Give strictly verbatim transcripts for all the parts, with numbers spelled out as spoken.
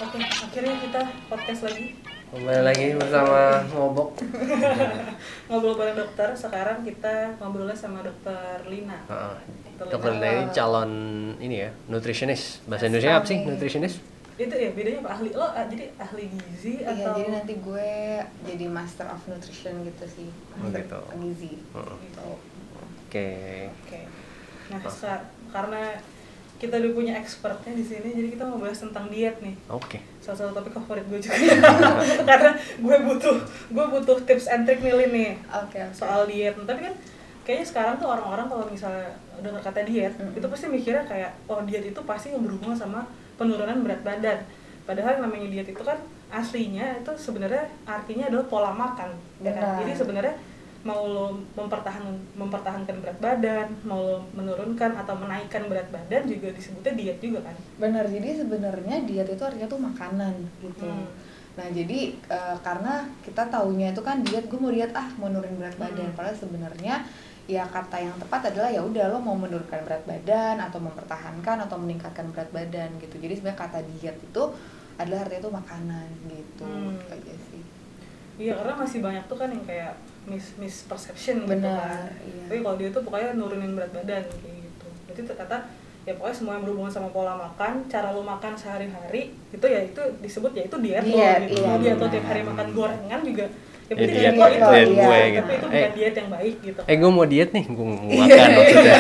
Oke, akhirnya kita podcast lagi. Kembali lagi bersama Ngobok. Ngobrol bareng dokter. Sekarang kita ngobrolnya sama dokter Lina. Uh, Dokter dokter Lina. Lina ini calon ini ya, nutritionist. Bahasa Indonesia apa sih nutritionist? Itu ya bedanya apa? Ahli lo ah, jadi ahli gizi Iya, atau jadi nanti gue jadi master of nutrition gitu sih, master gitu. gizi. Uh, gitu. Oke. Oke. Nah, sekar- karena kita udah punya expertnya di sini, jadi kita mau bahas tentang diet nih. Oke. Salah satu topik favorit gue juga. Karena gue butuh gue butuh tips and trick nih Lin, nih Oke, oke. soal diet. Tapi kan kayaknya sekarang tuh orang-orang kalau misalnya dengar kata diet, Mm-mm. itu pasti mikirnya kayak oh diet itu pasti yang berhubungan sama penurunan berat badan. Padahal namanya diet itu kan aslinya itu sebenarnya artinya adalah pola makan. Ya kan? Benar. Jadi sebenarnya mau lo mempertahankan mempertahankan berat badan, mau lo menurunkan atau menaikkan berat badan juga disebutnya diet juga kan. Benar, jadi sebenarnya diet itu artinya tuh makanan gitu. Hmm. Nah jadi eh, karena kita taunya itu kan diet, gue mau diet ah mau nurunin berat badan. Hmm. Padahal sebenarnya ya kata yang tepat adalah ya udah lo mau menurunkan berat badan atau mempertahankan atau meningkatkan berat badan gitu. Jadi sebenarnya kata diet itu adalah artinya tuh makanan gitu. Hmm. Gitu aja sih. Iya, karena masih banyak tuh kan yang kayak mis misperception gitu Benar, kan. iya. Tapi kalau dia tuh pokoknya nurunin berat badan kayak gitu. Berarti ternyata ya pokoknya semua yang berhubungan sama pola makan, cara lo makan sehari-hari itu ya itu disebut ya itu diet, lo Diet, gitu. iya, Mau dia atau benar. tiap hari makan gorengan juga ya Ya, berarti diet, diet lo itu, diet iya, gue tapi gitu. itu bukan Eh. diet yang baik gitu. Eh, gue mau diet nih, gue mau makan maksudnya.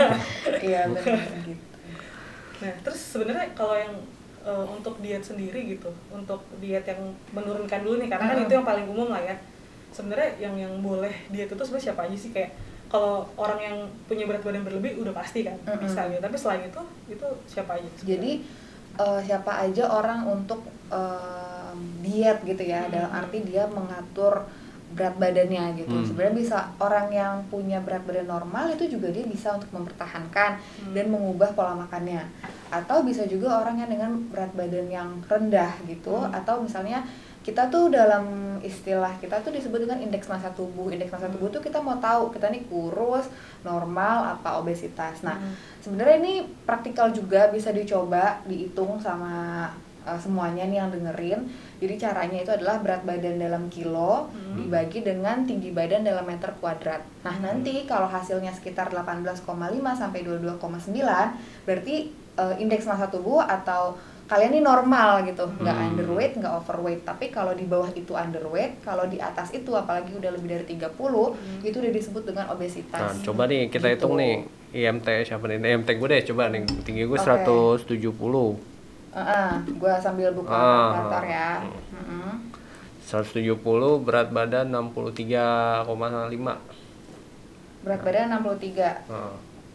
Iya benar gitu. Nah, terus sebenarnya kalau yang uh, untuk diet sendiri gitu, untuk diet yang menurunkan dulu nih, karena kan Mm-mm. itu yang paling umum lah ya. Sebenarnya yang yang boleh diet itu sebenarnya siapa aja sih? Kayak kalau orang yang punya berat badan berlebih udah pasti kan Mm-mm. bisa gitu. Tapi selain itu itu siapa aja? sebenarnya? Jadi eh, siapa aja orang untuk eh, diet gitu ya, Hmm. dalam arti dia mengatur berat badannya gitu. Hmm. Sebenarnya bisa orang yang punya berat badan normal itu juga dia bisa untuk mempertahankan Hmm. dan mengubah pola makannya. Atau bisa juga orang yang dengan berat badan yang rendah gitu, Hmm. atau misalnya kita tuh dalam istilah kita tuh disebut dengan indeks massa tubuh. Indeks massa Hmm. tubuh tuh kita mau tahu kita nih kurus, normal, apa obesitas. Nah, Hmm. sebenarnya ini praktikal juga bisa dicoba, dihitung sama uh, semuanya nih yang dengerin. Jadi caranya itu adalah berat badan dalam kilo Hmm. dibagi dengan tinggi badan dalam meter kuadrat. Nah, Hmm. nanti kalau hasilnya sekitar delapan belas koma lima sampai dua puluh dua koma sembilan, berarti uh, indeks massa tubuh atau kalian ini normal gitu, nggak Hmm. underweight, nggak overweight. Tapi kalau di bawah itu underweight, kalau di atas itu apalagi udah lebih dari tiga puluh, Hmm. itu udah disebut dengan Nah, obesitas. coba nih kita Gitu. hitung nih I M T siapa nih? I M T gue deh, coba nih tinggi gue Oke. seratus tujuh puluh. Uh-uh, gue sambil buka Ah. kalkulator ya. Hmm. Mm-mm. seratus tujuh puluh, berat badan enam puluh tiga koma lima. Berat badan enam puluh tiga. Nah.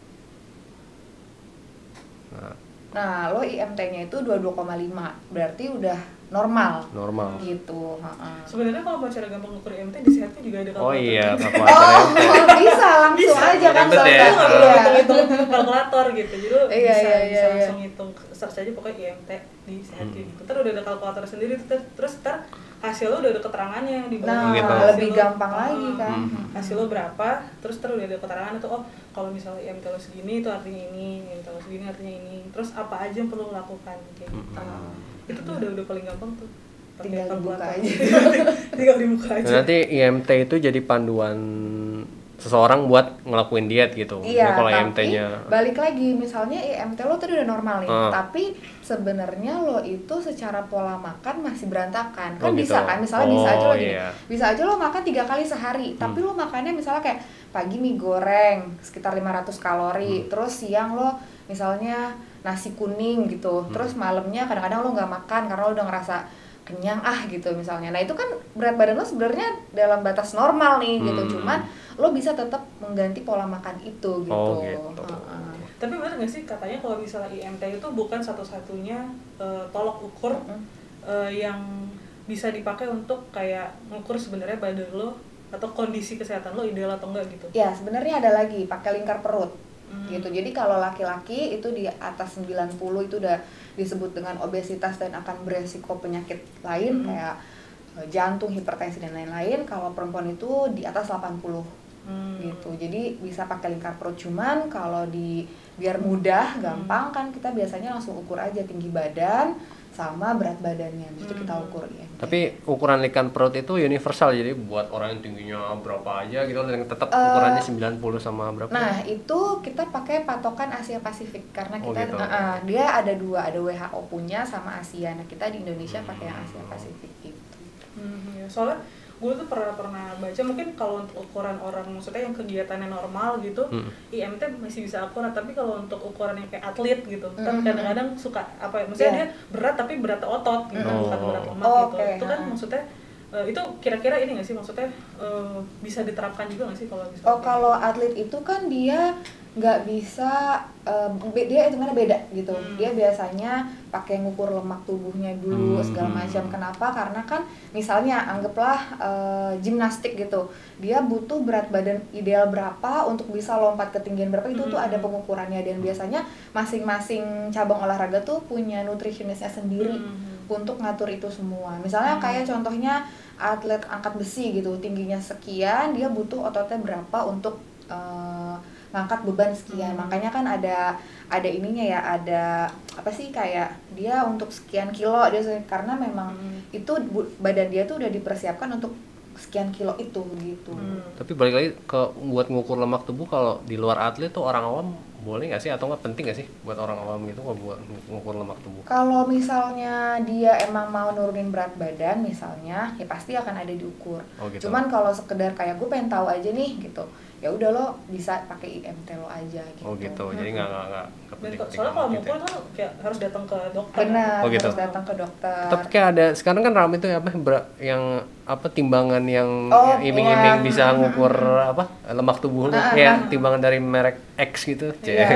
Nah, Nah, lo I M T-nya itu dua puluh dua koma lima, berarti udah normal normal. gitu. Ha-ha. Sebenarnya kalau mau cara gampang ngukur I M T di sehatnya juga ada Oh kalkulator. iya, Oh, kalkulator M T. bisa langsung Bisa, aja kan ribet ya. soalnya. Lu nggak perlu Iya. hitung-hitung kalkulator gitu, jadi lu Iya, bisa, iya, bisa iya, langsung hitung, search aja pokoknya I M T di sehat Hmm. gitu. Terus udah ada kalkulator sendiri, terus, terus ntar hasil lu udah ada keterangannya di bawah. Nah, Gitu. Hasil lebih lu- gampang lagi Hmm. kan. Hmm. Hasil lo berapa, terus terus udah ada keterangan itu, oh kalau misalnya I M T lo segini itu artinya ini, I M T lo segini artinya ini, terus apa aja yang perlu lo lakukan kayak gitu. Hmm. Itu tuh udah udah paling gampang tuh. Pakai Tinggal dibuka kalkulator. aja. Tinggal dibuka aja. Nah, nanti I M T itu jadi panduan seseorang buat ngelakuin diet gitu. Iya, Jadi kalau I M tapi T-nya balik lagi, misalnya I M T lo tadi udah normal nih, Ah. tapi sebenarnya lo itu secara pola makan masih berantakan. Kan Oh, bisa gitu. kan, misalnya bisa aja Oh, lo gini, iya. bisa aja lo makan tiga kali sehari, tapi Hmm. lo makannya misalnya kayak pagi mie goreng sekitar lima ratus kalori, Hmm. terus siang lo misalnya nasi kuning gitu, Hmm. terus malamnya kadang-kadang lo nggak makan karena lo udah ngerasa kenyang ah gitu misalnya. Nah itu kan berat badan lo sebenarnya dalam batas normal nih gitu, Hmm. cuman lo bisa tetap mengganti pola makan itu gitu. Oh, gitu. Heeh. Tapi benar nggak sih katanya kalau misalnya I M T itu bukan satu-satunya eh, tolok ukur Mm. eh, yang bisa dipakai untuk kayak ngukur sebenarnya badan lo atau kondisi kesehatan lo ideal atau enggak gitu. Ya sebenarnya ada lagi pakai lingkar perut Hmm. gitu. Jadi kalau laki-laki itu di atas sembilan puluh itu udah disebut dengan obesitas dan akan beresiko penyakit lain Hmm. kayak eh, jantung, hipertensi dan lain-lain. Kalau perempuan itu di atas delapan puluh Hmm. gitu. Jadi bisa pakai lingkar perut, cuman kalau di biar mudah, gampang kan kita biasanya langsung ukur aja tinggi badan sama berat badannya, itu Hmm. kita ukur ya. Tapi ukuran ikan perut itu universal, jadi buat orang yang tingginya berapa aja gitu dan tetap Uh, ukurannya sembilan puluh sama berapa? Nah, itu kita pakai patokan Asia Pasifik karena Oh, kita gitu. uh, uh, dia ada dua, ada W H O punya sama Asia. Nah, kita di Indonesia pakai yang Asia Pasifik itu. Hmm, ya. Soalnya gue tuh pernah pernah baca mungkin kalau untuk ukuran orang maksudnya yang kegiatannya normal gitu, Hmm. I M T masih bisa akurat, tapi kalau untuk ukuran yang kayak atlet gitu, kan Mhm. kadang-kadang suka apa ya, maksudnya Yeah. dia berat tapi berat otot gitu, Oh. bukan berat lemak Oh, gitu. okay. Itu kan Ha. maksudnya eh, itu kira-kira ini nggak sih maksudnya eh, bisa diterapkan juga nggak sih kalau misalnya? Oh, kalau atlet itu kan dia nggak bisa, uh, be- dia hitungannya beda gitu. Hmm. Dia biasanya pakai ngukur lemak tubuhnya dulu Hmm. segala macam. Kenapa? Karena kan misalnya anggaplah uh, gimnastik gitu, dia butuh berat badan ideal berapa untuk bisa lompat ketinggian berapa, itu tuh Hmm. ada pengukurannya, dan biasanya masing-masing cabang olahraga tuh punya nutritionistnya sendiri Hmm. untuk ngatur itu semua. Misalnya Hmm. kayak contohnya atlet angkat besi gitu, tingginya sekian, dia butuh ototnya berapa untuk uh, ngangkat beban sekian. Hmm. Makanya kan ada ada ininya ya, ada apa sih, kayak dia untuk sekian kilo dia, karena memang Hmm. itu bu- badan dia tuh udah dipersiapkan untuk sekian kilo itu gitu. Hmm. Tapi balik lagi ke buat ngukur lemak tubuh, kalau di luar atlet tuh orang awam boleh nggak sih, atau nggak penting nggak sih buat orang awam gitu kalau buat ngukur lemak tubuh? Kalau misalnya dia emang mau nurunin berat badan misalnya, ya pasti akan ada diukur. Oh, gitu. Cuman kalau sekedar kayak gue pengen tahu aja nih gitu, ya udah lo bisa pakai I M T lo aja gitu. Oh gitu, jadi nggak nggak nggak nggak Dan penting-penting soalnya kalau amat mau gitu ya. ukur kan kayak harus datang ke dokter. Benar, Oh, gitu. harus datang ke dokter. Tapi kayak ada sekarang kan ramai tuh apa ber- yang apa timbangan yang Oh, yang iming-iming iya. bisa ngukur apa lemak tubuh lu, Ah, ya ah. timbangan dari merek X gitu. Iya.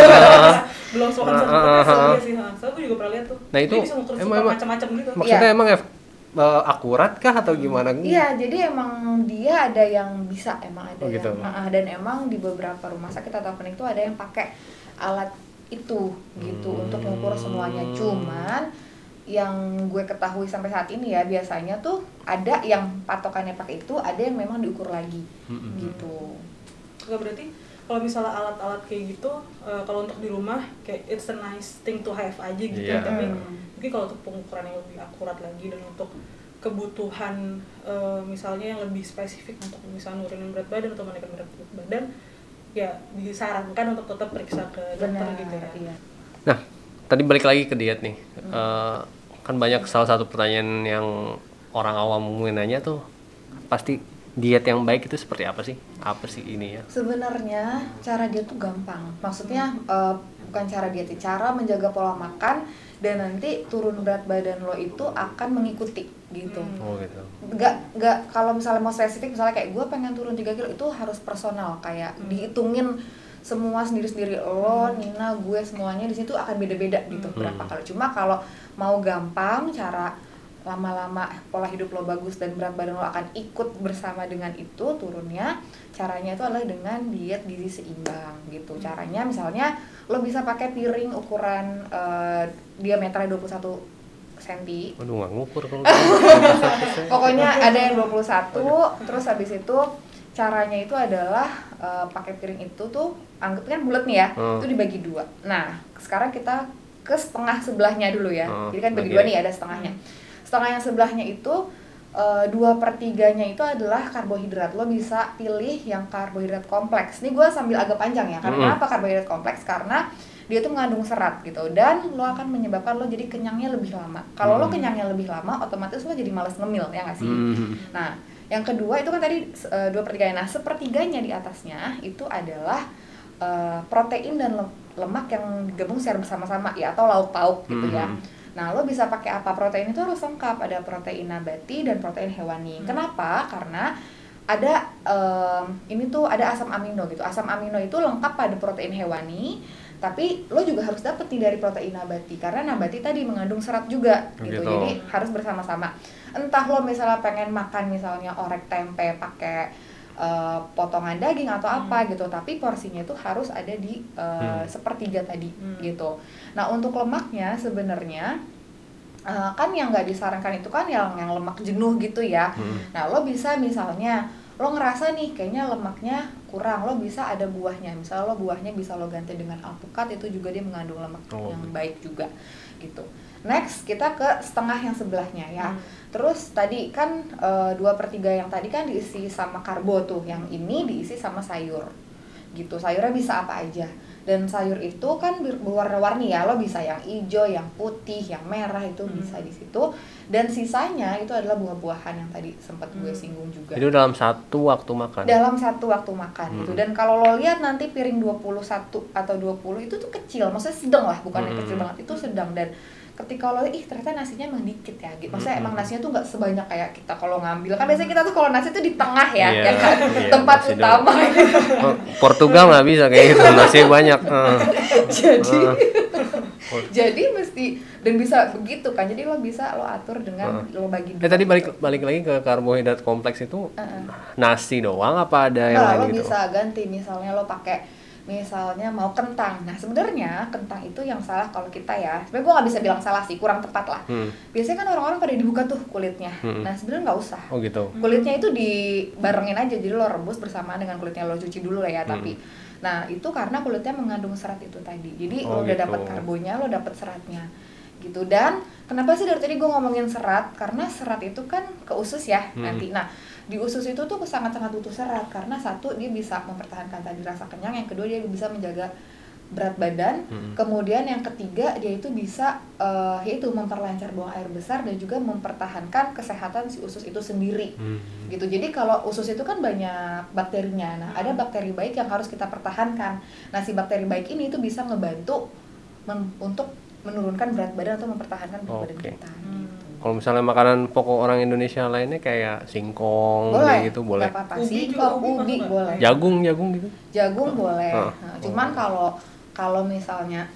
Belum sponsor, Ah, ah, tapi ah, ah. sih, ha. Soalnya gue juga pernah lihat tuh. Nah, itu Dia bisa ngukur emang- super emang- macam-macam gitu. Maksudnya Iya. emang ef- eh, akurat kah atau gimana? Iya, jadi emang dia ada yang bisa, emang ada Oh, gitu. yang ah, ah, dan emang di beberapa rumah sakit atau klinik itu ada yang pakai alat itu gitu Hmm. untuk mengukur semuanya. Cuman yang gue ketahui sampai saat ini ya, biasanya tuh ada yang patokannya pakai itu, ada yang memang diukur lagi Mm-mm. gitu. Nggak, berarti kalau misalnya alat-alat kayak gitu, eh, kalau untuk di rumah kayak it's a nice thing to have aja gitu. Iya. Tapi Hmm. mungkin kalau untuk pengukuran yang lebih akurat lagi dan untuk kebutuhan eh, misalnya yang lebih spesifik untuk misalnya nurunin berat badan atau menaikkan berat badan, ya disarankan untuk tetap periksa ke dokter Benar, gitu ya. iya. Nah, tadi balik lagi ke diet nih. Eh, kan banyak salah satu pertanyaan yang orang awam mungkin nanya tuh, pasti diet yang baik itu seperti apa sih? Apa sih ini ya? Sebenarnya cara diet tuh gampang. Maksudnya eh, bukan cara diet, cara menjaga pola makan dan nanti turun berat badan lo itu akan mengikuti gitu. Hmm. Oh gitu. Nggak nggak kalau misalnya mau spesifik, misalnya kayak gue pengen turun tiga kilo, itu harus personal, kayak Hmm. dihitungin semua sendiri-sendiri, lo, Nina, gue, semuanya di situ akan beda-beda gitu Hmm. berapa kali. Cuma kalau mau gampang, cara lama-lama pola hidup lo bagus dan berat badan lo akan ikut bersama dengan itu turunnya, caranya itu adalah dengan diet gizi seimbang gitu. Caranya misalnya lo bisa pakai piring ukuran eh, diameternya dua puluh satu sentimeter. Waduh, nggak ngukur kalau Pokoknya ada yang dua puluh satu, terus habis itu caranya itu adalah eh, pakai piring itu tuh, anggap kan bulat nih ya, Hmm. itu dibagi dua. Nah, sekarang kita ke setengah sebelahnya dulu ya. Hmm, Jadi kan bagi bagi dua ya. nih, ada setengahnya. Setengah yang sebelahnya itu eh, dua per tiganya itu adalah karbohidrat. Lo bisa pilih yang karbohidrat kompleks. Ini gue sambil agak panjang ya. Karena Mm-mm. apa karbohidrat kompleks? Karena dia tuh mengandung serat gitu, dan lo akan menyebabkan lo jadi kenyangnya lebih lama. Kalau lo Hmm. kenyangnya lebih lama, otomatis lo jadi malas ngemil, ya nggak sih? Hmm. Nah, yang kedua itu kan tadi uh, dua per tiganya. Nah, sepertiganya di atasnya itu adalah uh, protein dan lem- lemak yang digabung secara bersama-sama ya, atau lauk pauk gitu ya. Hmm. Nah, lo bisa pakai apa? Protein itu harus lengkap, ada protein nabati dan protein hewani. Hmm. Kenapa? Karena ada um, ini tuh ada asam amino gitu. Asam amino itu lengkap pada protein hewani, tapi lo juga harus dapet nih dari protein nabati, karena nabati tadi mengandung serat juga gitu. Gitu. Jadi harus bersama-sama. Entah lo misalnya pengen makan misalnya orek tempe pakai uh, potongan daging atau apa Hmm. gitu, tapi porsinya itu harus ada di uh, Hmm. sepertiga tadi Hmm. gitu. Nah, untuk lemaknya sebenarnya uh, kan yang nggak disarankan itu kan yang yang lemak jenuh gitu ya. Hmm. Nah, lo bisa misalnya lo ngerasa nih kayaknya lemaknya kurang, lo bisa ada buahnya, misalnya lo buahnya bisa lo ganti dengan alpukat, itu juga dia mengandung lemak Oh. yang baik juga gitu. Next kita ke setengah yang sebelahnya ya. Hmm. Terus tadi kan e, dua per tiga yang tadi kan diisi sama karbo tuh, yang ini diisi sama sayur gitu. Sayurnya bisa apa aja, dan sayur itu kan ber- berwarna-warni ya, lo bisa yang hijau, yang putih, yang merah, itu Hmm. bisa di situ. Dan sisanya itu adalah buah-buahan yang tadi sempat gue Hmm. singgung juga. Itu dalam satu waktu makan. Dalam satu waktu makan Hmm. gitu. Dan kalau lo lihat nanti piring dua puluh satu atau dua puluh itu tuh kecil, maksudnya sedang lah, bukan yang Hmm. kecil banget, itu sedang. Dan ketika lo ih ternyata nasinya emang dikit ya gitu, maksudnya Hmm. emang nasinya tuh nggak sebanyak kayak kita kalau ngambil, kan biasanya kita tuh kalau nasi tuh di tengah ya, Iya, ya kan, iya, tempat nasi utama. Oh, Portugal nggak bisa kayak gitu, nasinya banyak. Eh. Jadi Eh. jadi mesti, dan bisa begitu kan, jadi lo bisa lo atur dengan lo bagi Eh tadi balik balik lagi ke karbohidrat kompleks itu, Uh-uh. nasi doang apa ada yang Nah, lain lo gitu? bisa ganti, misalnya lo pakai misalnya mau kentang. Nah sebenarnya kentang itu yang salah kalau kita ya, sebenarnya gue nggak bisa bilang salah sih, kurang tepat lah. Hmm. Biasanya kan orang-orang pada dibuka tuh kulitnya. Hmm. Nah sebenarnya nggak usah. Oh gitu. Kulitnya itu dibarengin aja, jadi lo rebus bersamaan dengan kulitnya, lo cuci dulu lah ya. Tapi nah itu karena kulitnya mengandung serat itu tadi, jadi Oh, lo udah gitu. dapat karbonya, lo dapat seratnya gitu. Dan kenapa sih dari tadi gue ngomongin serat, karena serat itu kan ke usus ya Hmm. nanti. Nah di usus itu tuh sangat-sangat butuh serat, karena satu dia bisa mempertahankan tadi rasa kenyang, yang kedua dia bisa menjaga berat badan, Hmm. kemudian yang ketiga dia itu bisa uh, yaitu memperlancar buang air besar dan juga mempertahankan kesehatan si usus itu sendiri. Hmm. Gitu. Jadi kalau usus itu kan banyak bakterinya. Nah, ada bakteri baik yang harus kita pertahankan. Nah, si bakteri baik ini itu bisa ngebantu men- untuk menurunkan berat badan atau mempertahankan berat badan Oke. kita. Hmm. Gitu. Kalau misalnya makanan pokok orang Indonesia lainnya kayak singkong Boleh, kayak gitu boleh. nggak apa-apa. Ubi Singkong, juga, ubi ubi masuk nggak? boleh. Jagung jagung gitu. Jagung boleh. Ah. Nah, cuman kalau kalau misalnya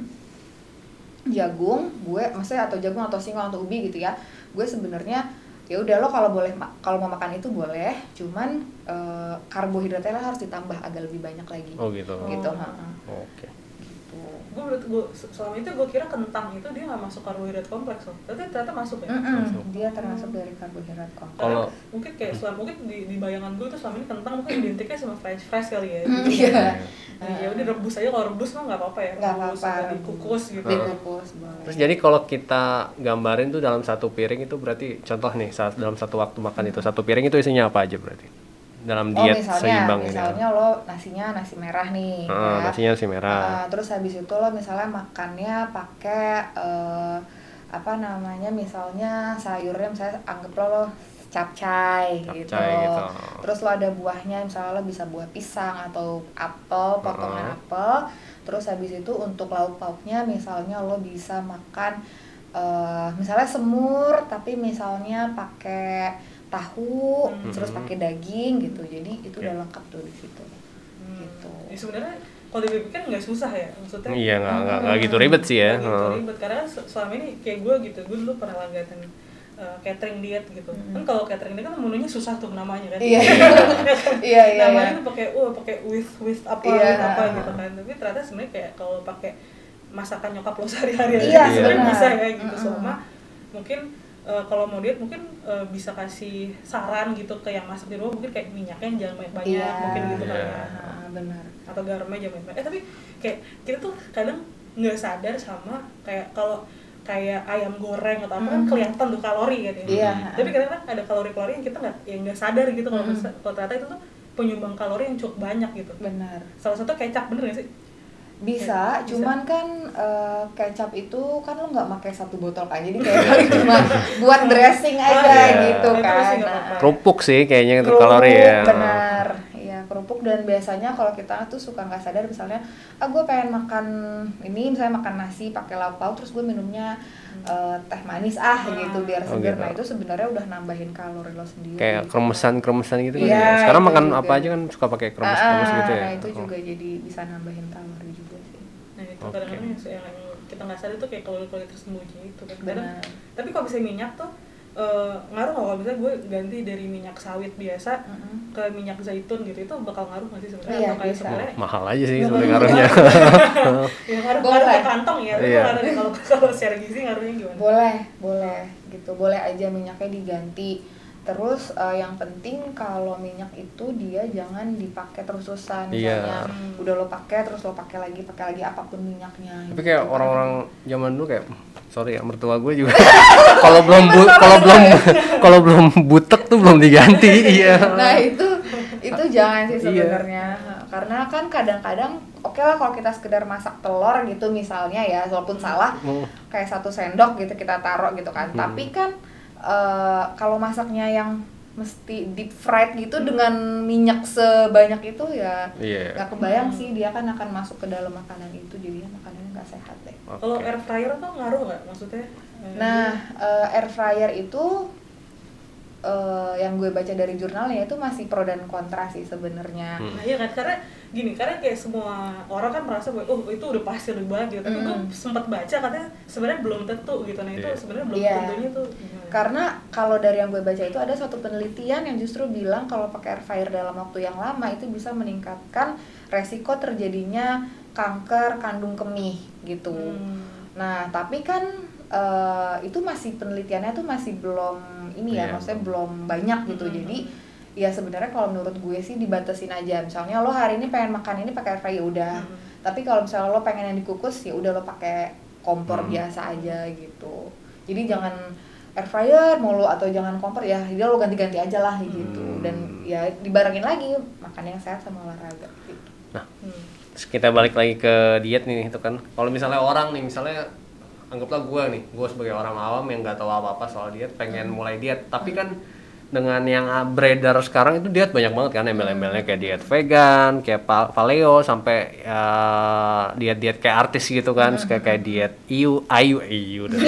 jagung, gue maksudnya atau jagung atau singkong atau ubi gitu ya, gue sebenarnya ya udah lo kalau boleh ma- kalau mau makan itu boleh, cuman eh, karbohidratnya harus ditambah agak lebih banyak lagi. Oh gitu. Gitu, Oh. ha-ha. Oke. Gitu. Gue berarti gue selama itu gue kira kentang itu dia nggak masuk karbohidrat kompleks loh, tapi ternyata masuk ya. Mm-mm, Masuk. dia termasuk dari karbohidrat kompleks. Kalau- Karena mungkin kayak selama mungkin di, di bayangan gue tuh selama ini kentang mungkin identiknya sama french fries kali ya. Mm, Gitu. iya. Nah, ya udah rebus aja, kalau rebus mah nggak apa-apa ya. Nggak Rebus apa-apa, atau rebus. dikukus gitu. Dikukus boleh. Terus jadi kalau kita gambarin tuh dalam satu piring itu berarti contoh nih saat dalam satu waktu makan itu satu piring itu isinya apa aja berarti? Dalam Oh diet misalnya, seimbang ini. misalnya lo nasinya nasi merah nih, Ah, ya. nasinya nasi merah. Ah, terus habis itu lo misalnya makannya pakai eh, apa namanya, misalnya sayurnya misalnya anggap lo, lo capcay gitu. Capcay gitu. Terus lo ada buahnya, misalnya lo bisa buah pisang atau apel, potongan Uh-huh. apel. Terus habis itu untuk lauk pauknya misalnya lo bisa makan eh, misalnya semur tapi misalnya pakai tahu, Hmm. terus pakai daging gitu. Jadi itu Oke. udah lengkap tuh di situ. Hmm. Gitu. Ya, sebenarnya kalau dipikir nggak susah ya, maksudnya. Iya nggak nggak nggak gitu ribet sih ya. Nggak gitu Heeh. ribet, karena kan se- selama ini kayak gue gitu, gue dulu pernah langganan uh, catering diet gitu. Hmm. Kan kalau catering diet kan menunya susah tuh namanya kan. Iya. Iya, iya, Namanya iya. tuh pakai uh pakai with with apa Iya. with apa gitu kan. Tapi ternyata sebenarnya kayak kalau pakai masakan nyokap lo sehari-hari aja Iya, sebenarnya benar. bisa ya gitu. Mm-mm. Selama mungkin uh, kalau mau diet mungkin uh, bisa kasih saran gitu ke yang masak di rumah, mungkin kayak minyaknya jangan banyak-banyak, Iya. mungkin gitu kan Iya. ya. Ah, benar. Atau garamnya jangan banyak. Eh tapi kayak kita tuh kadang nggak sadar sama kayak kalau kayak ayam goreng atau apa kan Mm. kelihatan tuh kalori kan ya. Iya. Tapi kadang-kadang ada kalori-kalori yang kita nggak yang nggak sadar gitu kalau Mm. bisa- kalau ternyata itu tuh penyumbang kalori yang cukup banyak gitu. Benar. Salah satu kecap, bener gak sih? Bisa, Bisa. cuman kan eh, kecap itu kan lo nggak pakai satu botol kan, jadi kayak paling cuma buat dressing aja Iya. gitu Itu kan. sih nggak Nah, apa-apa. Kerupuk sih kayaknya itu kerupuk, kalori ya. benar. Iya, kerupuk. Dan biasanya kalau kita tuh suka nggak sadar, misalnya ah gue pengen makan ini, misalnya makan nasi pakai lauk pauk, terus gue minumnya eh, teh manis ah gitu biar Oh, seger. gitu. Nah itu sebenarnya udah nambahin kalori lo sendiri. Kayak kremesan-kremesan gitu kan. Iya, ya. Sekarang itu makan juga. apa aja kan suka pakai kremes-kremes Ah, gitu ya. Nah itu Oh. juga jadi bisa nambahin kalori juga sih. Nah itu Oke. kadang-kadang yang, yang kita nggak sadar tuh kayak kalori-kalori tersembunyi itu kan. Kadang, Benar. tapi kalau misalnya minyak tuh eh, ngaruh nggak kalau misalnya gue ganti dari minyak sawit biasa Mm-mm. ke minyak zaitun gitu, itu bakal ngaruh nggak sih sebenarnya? Iya, Atau kayak bisa. sebenarnya Mahal aja sih Nggak sebenarnya ngaruh. ngaruhnya. ya ngaruh Boleh. ngaruh ke kantong ya, tapi Iya. ngaruh nih kalau kalau secara gizi ngaruhnya gimana? Boleh, boleh gitu. Boleh aja minyaknya diganti. Terus uh, yang penting kalau minyak itu dia jangan dipakai terus-terusan, misalnya Iya. udah lo pakai terus lo pakai lagi pakai lagi apapun minyaknya. Tapi gitu kayak kan. orang-orang zaman dulu kayak sorry ya mertua gue juga kalau belum bu- kalau belum kalau belum butek tuh belum diganti. Iya. Nah itu itu jangan sih Iya. sebenarnya, karena kan kadang-kadang oke lah kalau kita sekedar masak telur gitu misalnya ya, walaupun salah Hmm. kayak satu sendok gitu kita taruh gitu kan, Hmm. tapi kan uh, kalau masaknya yang mesti deep fried gitu dengan minyak sebanyak itu ya Iya. nggak kebayang sih dia kan akan masuk ke dalam makanan itu, jadinya makanannya nggak sehat deh. Oke. Kalau air fryer tuh ngaruh nggak maksudnya? Eh, Nah, uh, air fryer itu uh, yang gue baca dari jurnalnya itu masih pro dan kontra sih sebenarnya. Hmm. Nah iya kan, karena gini, karena kayak semua orang kan merasa bahwa oh itu udah pasti lebih baik gitu, tapi Mm. gue sempat baca katanya sebenarnya belum tentu gitu. Nah itu Iya. sebenarnya belum Iya. tentunya tuh gimana? Karena kalau dari yang gue baca itu ada suatu penelitian yang justru bilang kalau pakai air fryer dalam waktu yang lama itu bisa meningkatkan resiko terjadinya kanker kandung kemih gitu. Hmm. Nah, tapi kan uh, itu masih penelitiannya tuh masih belum ini ya, Iya, maksudnya belum. belum banyak gitu. Hmm. Jadi ya sebenarnya kalau menurut gue sih dibatasin aja. Misalnya lo hari ini pengen makan ini pakai air fryer ya udah. Hmm. Tapi kalau misalnya lo pengen yang dikukus ya udah lo pakai kompor Hmm. biasa aja gitu. Jadi jangan air fryer mulu atau jangan kompor ya, dia lo ganti-ganti aja lah gitu. Hmm. Dan ya dibarengin lagi makan yang sehat sama olahraga gitu. Hmm. Terus kita balik lagi ke diet nih itu kan. Kalau misalnya orang nih misalnya anggaplah gue nih, gue sebagai orang awam yang nggak tahu apa-apa soal diet, pengen mulai diet, tapi kan dengan yang beredar sekarang itu diet banyak banget kan, embel-embelnya kayak diet vegan, kayak pa- paleo, sampai ya, diet-diet kayak artis gitu kan, kayak kayak diet iu, ayu, iyu, dah.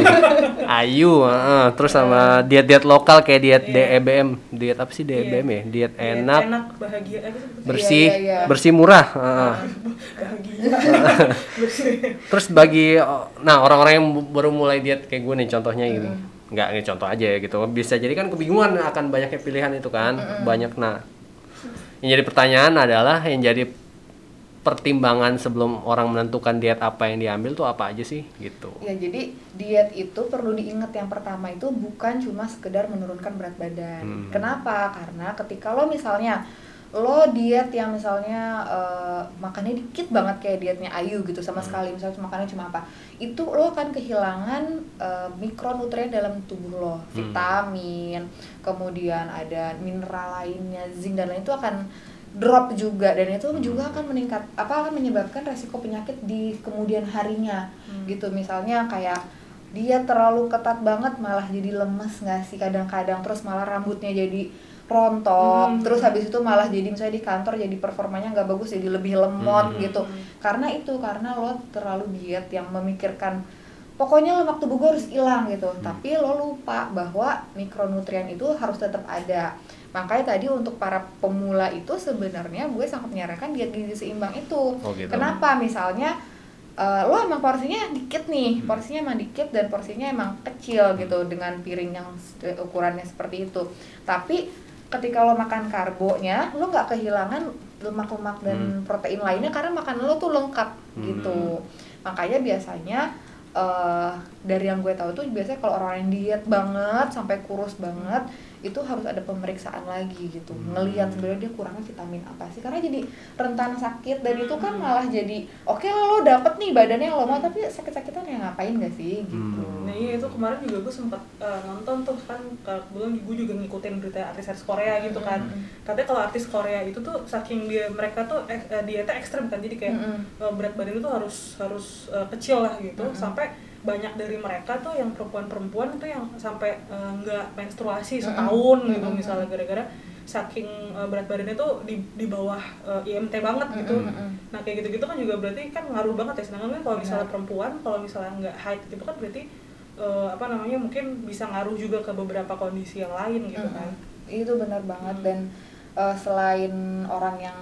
ayu, uh, terus sama diet-diet lokal kayak diet D E B M, diet apa sih D E B M ya, diet Iya, enak, enak bahagia eh, apa sih? bersih, Iya, iya, iya. bersih murah. uh. bahagia bersih. Terus bagi nah orang-orang yang baru mulai diet kayak gue nih contohnya gini, nggak ini contoh aja ya gitu, bisa jadi kan kebingungan akan banyaknya pilihan itu kan, banyak. Nah yang jadi pertanyaan adalah yang jadi pertimbangan sebelum orang menentukan diet apa yang diambil tuh apa aja sih gitu. Ya jadi diet itu perlu diingat yang pertama itu bukan cuma sekedar menurunkan berat badan. Hmm. Kenapa? Karena ketika lo misalnya lo diet yang misalnya uh, makannya dikit banget kayak dietnya Ayu gitu sama sekali, misalnya makannya cuma apa, itu lo akan kehilangan uh, mikronutrien dalam tubuh lo, vitamin, kemudian ada mineral lainnya, zinc dan lain itu akan drop juga, dan itu juga akan meningkat apa akan menyebabkan resiko penyakit di kemudian harinya. Hmm. Gitu misalnya kayak dia terlalu ketat banget malah jadi lemes nggak sih kadang-kadang, terus malah rambutnya jadi rontok, Hmm. terus habis itu malah jadi misalnya di kantor jadi performanya nggak bagus, jadi lebih lemot Hmm. gitu. Karena itu karena lo terlalu diet yang memikirkan pokoknya lemak tubuh gue harus hilang gitu, tapi lo lupa bahwa mikronutrien itu harus tetap ada. Makanya tadi untuk para pemula itu sebenarnya gue sangat menyarankan diet gizi seimbang itu. Oh, gitu. Kenapa? Misalnya uh, lo emang porsinya dikit nih, porsinya emang dikit dan porsinya emang kecil gitu dengan piring yang s- ukurannya seperti itu. Tapi ketika lo makan karbonya, lo nggak kehilangan lemak-lemak dan Hmm. protein lainnya karena makanan lo tuh lengkap gitu. Makanya biasanya uh, dari yang gue tahu tuh biasanya kalau orang yang diet banget sampai kurus banget itu harus ada pemeriksaan lagi gitu, ngelihat sebenarnya dia kurangnya vitamin apa sih, karena jadi rentan sakit dan itu kan malah jadi oke lah lo dapet nih badannya yang lo mau tapi sakit-sakitan ya ngapain gak sih gitu. Nah iya itu kemarin juga gue sempat uh, nonton tuh kan, kebetulan gue juga ngikutin berita artis-artis Korea gitu kan. Katanya kalau artis Korea itu tuh saking dia mereka tuh eh, eh, dietnya ekstrem kan, jadi kayak Mm-mm. uh, berat badan itu harus harus uh, kecil lah gitu, Mm-mm. sampai banyak dari mereka tuh yang perempuan-perempuan itu yang sampai uh, nggak menstruasi setahun Mm-mm. gitu Mm-mm. misalnya gara-gara saking uh, berat badannya tuh di di bawah uh, I M T banget gitu. Mm-mm. Nah kayak gitu-gitu kan juga berarti kan ngaruh banget ya, sedangkan kan kalau misalnya Benar. perempuan kalau misalnya nggak height gitu kan berarti uh, apa namanya mungkin bisa ngaruh juga ke beberapa kondisi yang lain gitu kan. Itu benar banget. Dan uh, selain orang yang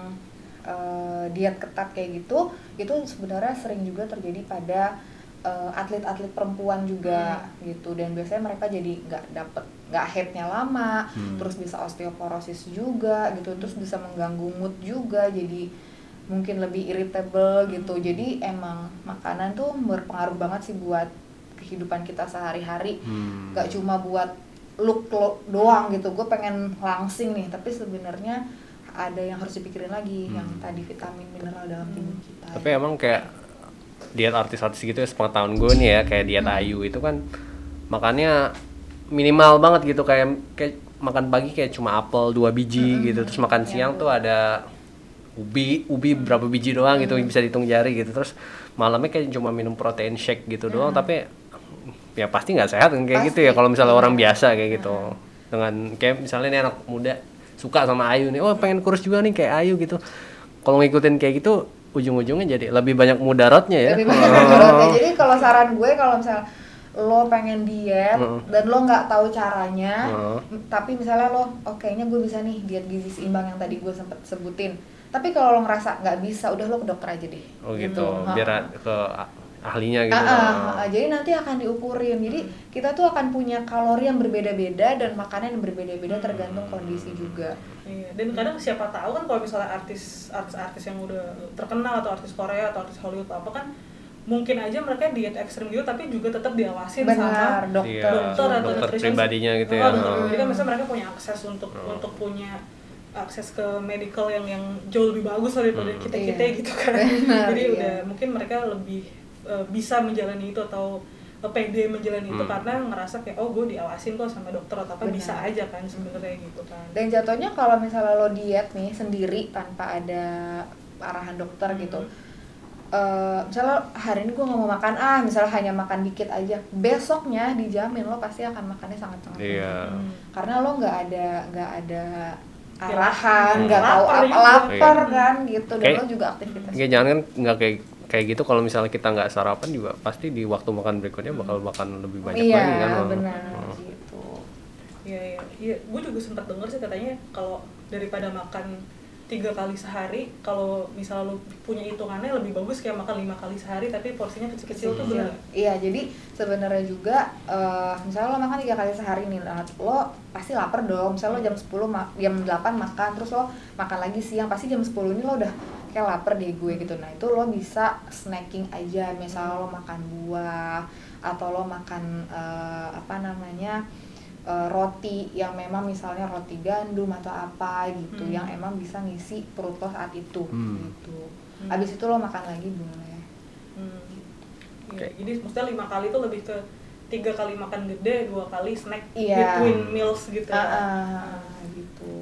uh, diet ketat kayak gitu, itu sebenarnya sering juga terjadi pada uh, atlet-atlet perempuan juga gitu, dan biasanya mereka jadi nggak dapet nggak headnya lama, Hmm. terus bisa osteoporosis juga gitu, terus bisa mengganggu mood juga, jadi mungkin lebih irritable gitu. Jadi emang makanan tuh berpengaruh banget sih buat kehidupan kita sehari-hari, Hmm. nggak cuma buat look lo doang gitu, gue pengen langsing nih, tapi sebenarnya ada yang harus dipikirin lagi, hmm. yang tadi vitamin mineral dalam tubuh kita. Tapi ya. Emang kayak diet artis-artis gitu ya, sepengetahuan gue nih ya, kayak diet hmm. Ayu itu kan makannya minimal banget gitu, kayak kayak makan pagi kayak cuma apel dua biji hmm. gitu, terus makan ya, siang ya. Tuh ada ubi ubi berapa biji doang gitu, hmm. bisa dihitung jari gitu, terus malamnya kayak cuma minum protein shake gitu hmm. doang, tapi ya pasti nggak sehat kan kayak pasti. Gitu ya kalau misalnya hmm. orang biasa kayak gitu, hmm. dengan kayak misalnya nih anak muda suka sama Ayu nih, oh pengen kurus juga nih kayak Ayu gitu, kalau ngikutin kayak gitu ujung-ujungnya jadi lebih banyak mudaratnya ya. Lebih banyak mudaratnya. Jadi kalau saran gue kalau misalnya lo pengen diet hmm. dan lo nggak tahu caranya, hmm. tapi misalnya lo, oh kayaknya gue bisa nih diet gizi seimbang yang tadi gue sempet sebutin. Tapi kalau lo ngerasa nggak bisa, udah lo ke dokter aja deh. Oh gitu, gitu. Biar ke ahlinya gitu. Ah, ah, ah, jadi nanti akan diukurin. Jadi hmm. kita tuh akan punya kalori yang berbeda-beda dan makanan yang berbeda-beda tergantung kondisi juga. Iya. Dan kadang siapa tahu kan kalau misalnya artis artis-artis yang udah terkenal atau artis Korea atau artis Hollywood apa kan, mungkin aja mereka diet ekstrim gitu tapi juga tetap diawasin Benar, sama dokter, iya, dokter atau dokter nutrition pribadinya gitu oh, ya. dokter pribadi kan misalnya mereka punya akses untuk oh. untuk punya akses ke medical yang yang jauh lebih bagus daripada hmm. kita-kita iya. gitu kan. Benar, jadi iya. udah mungkin mereka lebih uh, bisa menjalani itu atau uh, pede menjalani hmm. itu karena ngerasa kayak oh gue diawasin kok sama dokter atau apa. Benar. Bisa aja kan sebenarnya gitu kan. Dan jatuhnya kalau misalnya lo diet nih sendiri tanpa ada arahan dokter hmm. gitu, uh, misalnya hari ini gue nggak mau makan ah misalnya hanya makan dikit aja, besoknya dijamin lo pasti akan makannya sangat-sangat yeah. hmm. karena lo nggak ada nggak ada arahan, nggak hmm. tahu lapar, apa lapar iya. kan gitu, dan kayak, lo juga aktivitas. Kayak jangan kan nggak kayak kayak gitu kalau misalnya kita nggak sarapan juga pasti di waktu makan berikutnya bakal makan lebih banyak iya, lagi kan. Iya benar hmm. gitu. Iya iya iya, gue juga sempat dengar sih katanya kalau daripada makan tiga kali sehari, kalau misalnya lo punya hitungannya lebih bagus kayak makan lima kali sehari tapi porsinya kecil-kecil tuh benar. Iya, jadi sebenarnya juga uh, misalnya lo makan tiga kali sehari nih, lo pasti lapar dong. Misalnya lo jam sepuluh, jam delapan makan, terus lo makan lagi siang, pasti jam sepuluh ini lo udah kayak lapar deh gue gitu. Nah itu lo bisa snacking aja, misalnya lo makan buah atau lo makan uh, apa namanya Uh, roti yang memang misalnya roti gandum atau apa gitu, hmm. yang emang bisa ngisi perut lo saat itu hmm. gitu. Hmm. Abis itu lo makan lagi boleh. Hmm. Ya, jadi maksudnya lima kali itu lebih ke tiga kali makan gede, dua kali snack yeah. between meals gitu ya. Uh, uh, uh, gitu.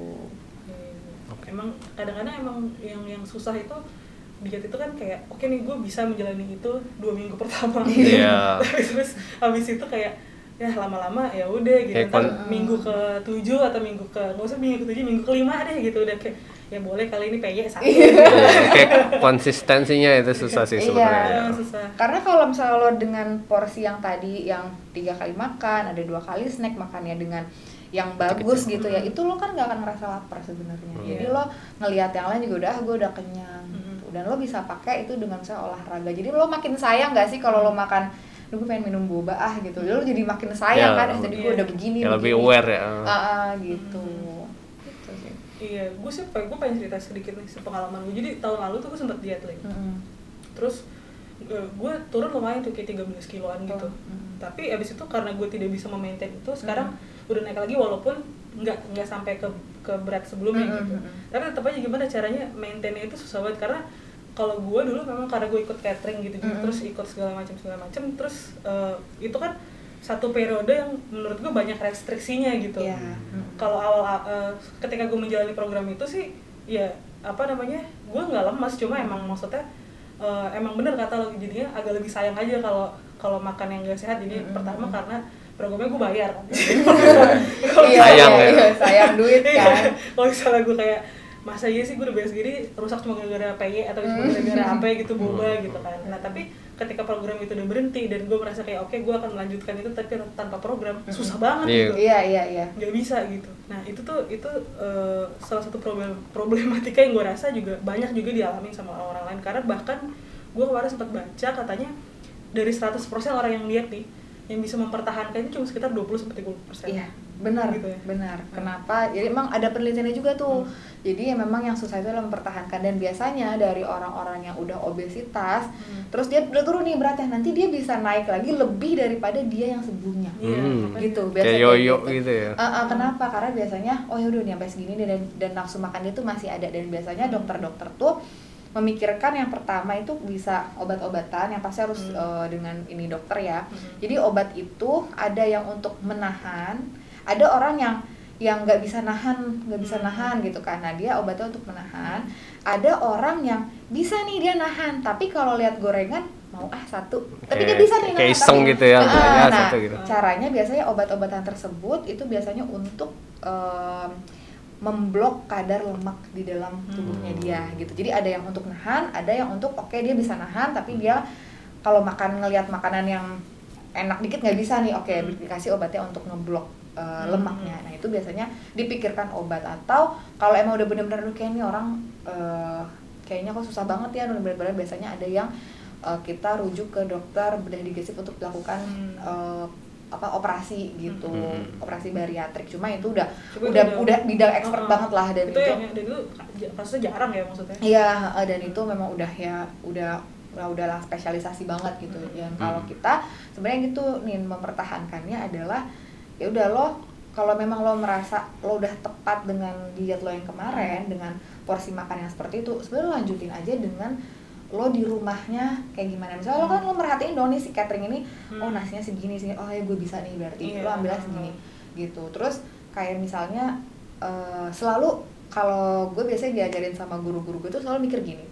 Okay. Emang kadang-kadang emang yang yang susah itu diet itu kan kayak oke okay nih gue bisa menjalani itu dua minggu pertama. Iya. Yeah. Terus habis itu kayak ya lama-lama ya udah gitu, kayak ntar kon- minggu ke tujuh atau minggu ke nggak usah minggu ke tujuh, minggu ke lima deh gitu udah kayak ya boleh kali ini peyek satu. Kayak konsistensinya itu susah sih sebenarnya. Iya, susah. Karena kalau misalnya lo dengan porsi yang tadi yang tiga kali makan, ada dua kali snack makannya dengan yang bagus gitu ya, itu lo kan nggak akan ngerasa lapar sebenarnya. Hmm. Jadi lo ngelihat yang lain juga udah, ah, gue udah kenyang. Hmm. Gitu. Dan lo bisa pakai itu dengan misalnya olahraga. Jadi lo makin sayang nggak sih kalau lo makan gue pengen minum boba ah gitu, lalu jadi makin sayang ya, kan, jadi gue udah begini, ya begini. lebih aware ya. Ah, ah gitu. Hmm. Gitu sih. Iya, gue sih pengen gue pengen cerita sedikit nih pengalaman gue. Jadi tahun lalu tuh gue sempet diet lagi. Hmm. Terus gue turun lumayan tuh kayak tiga belas kiloan gitu. Hmm. Tapi abis itu karena gue tidak bisa memaintain itu, sekarang hmm. udah naik lagi walaupun nggak nggak sampai ke ke berat sebelumnya hmm. gitu. Tapi tetap aja gimana caranya maintainnya itu susah banget karena kalau gue dulu memang karena gue ikut catering gitu, mm-hmm. terus ikut segala macam segala macam, terus uh, itu kan satu periode yang menurut gue banyak restriksinya gitu. Yeah. Mm-hmm. Kalau awal uh, ketika gue menjalani program itu sih, ya apa namanya, gue nggak lemas, cuma emang maksudnya uh, emang bener kata lo, jadinya agak lebih sayang aja kalau kalau makan yang gak sehat. Jadi mm-hmm. pertama karena programnya gue bayar kan. Iya, sayang ya, iya, sayang duit kan. Kalau misalnya gue kayak masa iya sih gue udah bayar segini rusak cuma gara-gara peyek atau cuma gara-gara apa gitu, boba gitu kan. Nah tapi ketika program itu udah berhenti dan gue merasa kayak oke okay, gue akan melanjutkan itu tapi tanpa program, susah banget yeah. gitu. Iya iya iya. Gak bisa gitu. Nah itu tuh itu uh, salah satu problem problematika yang gue rasa juga banyak juga dialami sama orang-orang lain, karena bahkan gue kemarin sempat baca katanya dari seratus persen orang yang lihat nih yang bisa mempertahankan itu cuma sekitar dua puluh sampai tiga puluh persen. Iya. Benar, gitu ya? benar. Kenapa? Jadi emang ada penelitiannya juga tuh. Hmm. Jadi ya memang yang susah itu adalah mempertahankan, dan biasanya dari orang-orang yang udah obesitas, Hmm. terus dia udah turun nih beratnya, nanti dia bisa naik lagi lebih daripada dia yang sebelumnya. Iya, Hmm. makanya. Gitu, Kayak biasanya yoyo gitu. gitu ya. Uh, uh, kenapa? Karena biasanya oh ya udah nih sampai segini dan dan nafsu makan dia tuh masih ada, dan biasanya dokter-dokter tuh memikirkan yang pertama itu bisa obat-obatan yang pasti harus Hmm. uh, dengan ini dokter ya. Hmm. Jadi obat itu ada yang untuk menahan, ada orang yang yang nggak bisa nahan, nggak bisa Hmm. nahan gitu kan. Nah dia obatnya untuk menahan. Ada orang yang bisa nih dia nahan, tapi kalau lihat gorengan mau ah satu, tapi dia Kayak- bisa nih kayak nahan. iseng tapi- gitu ya, Ah, belanja nah satu gitu. caranya biasanya obat-obatan tersebut itu biasanya untuk em, memblok kadar lemak di dalam tubuhnya Hmm. dia gitu. Jadi ada yang untuk nahan, ada yang untuk oke dia bisa nahan, tapi dia kalau makan ngelihat makanan yang enak dikit nggak bisa nih, oke Hmm. dikasih obatnya untuk ngeblok uh, Hmm. lemaknya. Nah itu biasanya dipikirkan obat, atau kalau emang udah bener-bener "Aduh, kayak ini orang uh, kayaknya kok susah banget ya nurunin berat badan", biasanya ada yang uh, kita rujuk ke dokter bedah digestif untuk dilakukan Hmm. uh, apa operasi gitu, Hmm. operasi bariatrik. Cuma itu udah Coba udah itu udah bidang expert Uh-uh. banget lah, dan itu itu yang dan itu kasusnya jarang ya maksudnya. iya, eh, dan itu memang udah ya udah udah udahlah spesialisasi banget gitu. Hmm. Yang kalau Hmm. kita sebenarnya gitu nih mempertahankannya adalah ya udah lo kalau memang lo merasa lo udah tepat dengan diet lo yang kemarin, dengan porsi makan yang seperti itu, sebenarnya lo lanjutin aja dengan lo di rumahnya kayak gimana. Misalnya lo kan lo merhatiin dong nih si catering ini, Hmm. oh nasinya segini sih, oh ya gue bisa nih berarti Iya. lo ambilnya segini gitu. Terus kayak misalnya eh, selalu kalau gue biasanya diajarin sama guru-guru gue tuh selalu mikir gini,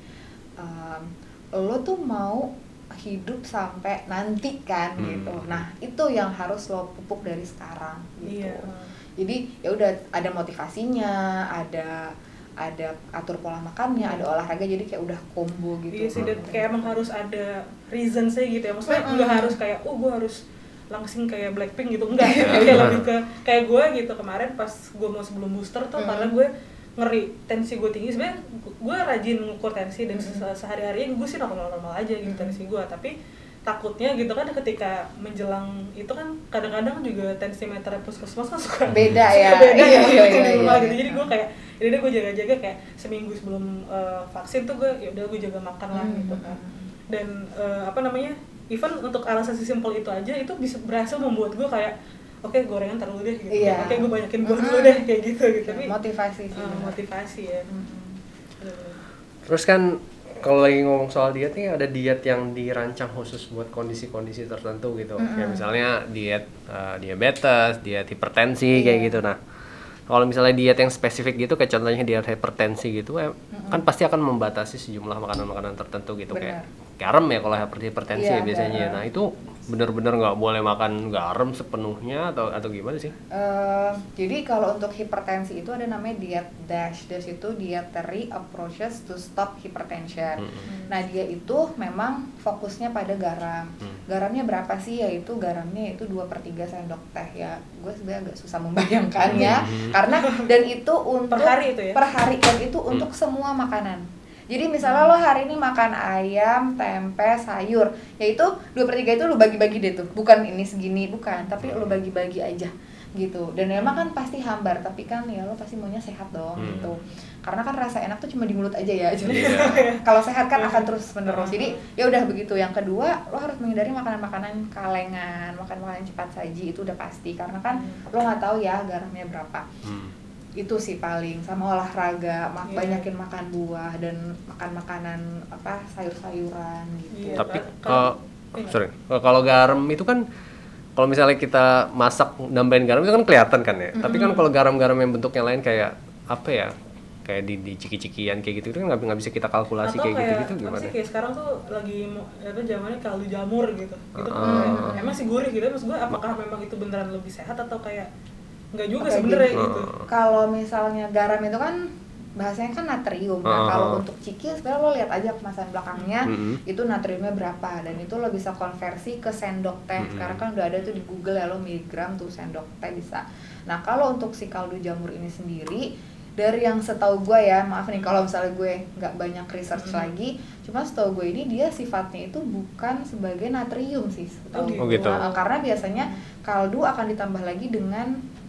um, lo tuh mau hidup sampai nanti kan Hmm. gitu. Nah itu yang harus lo pupuk dari sekarang gitu. Iya. Jadi ya udah ada motivasinya, ada ada atur pola makannya, ada olahraga, jadi kayak udah combo gitu. Iya sih, dan kayak emang harus ada reason sih gitu ya. Maksudnya Mm-mm. nggak harus kayak, oh gue harus langsing kayak Blackpink gitu, enggak. Kayak lebih ke kayak gue gitu kemarin pas gue mau sebelum booster tuh, Mm. karena gue ngeri tensi gue tinggi. Sebenarnya gue rajin ngukur tensi dan Mm. se- sehari-harinya gue sih normal-normal aja gitu Mm. tensi gue, tapi takutnya gitu kan ketika menjelang itu kan kadang-kadang juga tensimeter puskesmas kan suka Beda suka ya. beda Iya, ya iya, di iya, rumah iya. gitu. Jadi gue kayak jadi deh gue jaga-jaga kayak seminggu sebelum uh, vaksin tuh gue ya udah gue jaga makan lah Hmm. gitu kan. Dan uh, apa namanya, even untuk alasan simpel itu aja itu bisa berhasil membuat gue kayak oke gorengan taruh dulu deh gitu. Iya. Oke gue banyakin buah dulu Mm-mm. deh kayak gitu gitu. Tapi motivasi sih. uh, benar. motivasi ya. Mm-mm. Aduh. Terus kan kalau lagi ngomong soal diet nih, ada diet yang dirancang khusus buat kondisi-kondisi tertentu gitu. Mm-mm. Kayak misalnya diet uh, diabetes, diet hipertensi kayak Iya. gitu. Nah, kalau misalnya diet yang spesifik gitu kayak contohnya diet hipertensi gitu, eh, kan pasti akan membatasi sejumlah makanan-makanan tertentu gitu. Benar. Kayak garam ya kalau hipertensi Iya, ya biasanya. garam. Nah, itu benar-benar nggak boleh makan garam sepenuhnya atau atau gimana sih? Eh, jadi kalau untuk hipertensi itu ada namanya diet DASH. DASH itu Dietary Approaches to Stop Hypertension. Mm-mm. Nah dia itu memang fokusnya pada garam. Hmm. Garamnya berapa sih? Yaitu garamnya itu dua per tiga sendok teh ya. Gue sebenarnya agak susah membayangkannya Hmm. karena dan itu untuk Per hari itu ya? per hari, dan itu untuk semua makanan. Jadi misalnya lo hari ini makan ayam, tempe, sayur, yaitu dua per tiga itu lo bagi-bagi deh tuh. Bukan ini segini, bukan, tapi lo bagi-bagi aja gitu. Dan memang kan pasti hambar, tapi kan ya lo pasti maunya sehat dong Hmm. gitu. Karena kan rasa enak tuh cuma di mulut aja ya. Jadi Iya. kalau sehat kan akan terus menerus. Hmm. Jadi ya udah begitu. Yang kedua, lo harus menghindari makanan-makanan kalengan, makan-makanan cepat saji, itu udah pasti. Karena kan lo nggak tahu ya garamnya berapa. Hmm. Itu sih paling, sama olahraga, mak- Iya. banyakin makan buah dan makan makanan apa sayur-sayuran gitu. Iya. Tapi Kalau- kalau iya. sorry, kalau garam itu kan kalau misalnya kita masak nambahin garam itu kan kelihatan kan ya. Tapi kan kalau garam-garam yang bentuknya lain kayak apa ya? Kayak di, di ciki-cikian kayak gitu itu kan nggak nggak bisa kita kalkulasi Atau kayak gitu-gitu apa gimana? sih, kayak sekarang tuh lagi mau- apa zamannya kaldu jamur gitu. Gitu kan Ah. kayak, emang sih gurih gitu. Maksud gue apakah memang itu beneran lebih sehat atau kayak enggak juga Oke, sebenarnya gini. gitu. Kalau misalnya garam itu kan bahasanya kan natrium. Nah, Ah. kalau untuk ciki sebenarnya lo lihat aja kemasan belakangnya Mm-mm. itu natriumnya berapa, dan itu lo bisa konversi ke sendok teh. Mm-mm. Sekarang kan udah ada tuh di Google ya, lo miligram tuh sendok teh bisa. Nah, kalau untuk si kaldu jamur ini sendiri, dari yang setahu gue ya, maaf nih kalau misalnya gue nggak banyak research Mm. lagi, cuma setahu gue ini dia sifatnya itu bukan sebagai natrium sih setahu Oh, gue. gitu. Nah, karena biasanya kaldu akan ditambah lagi dengan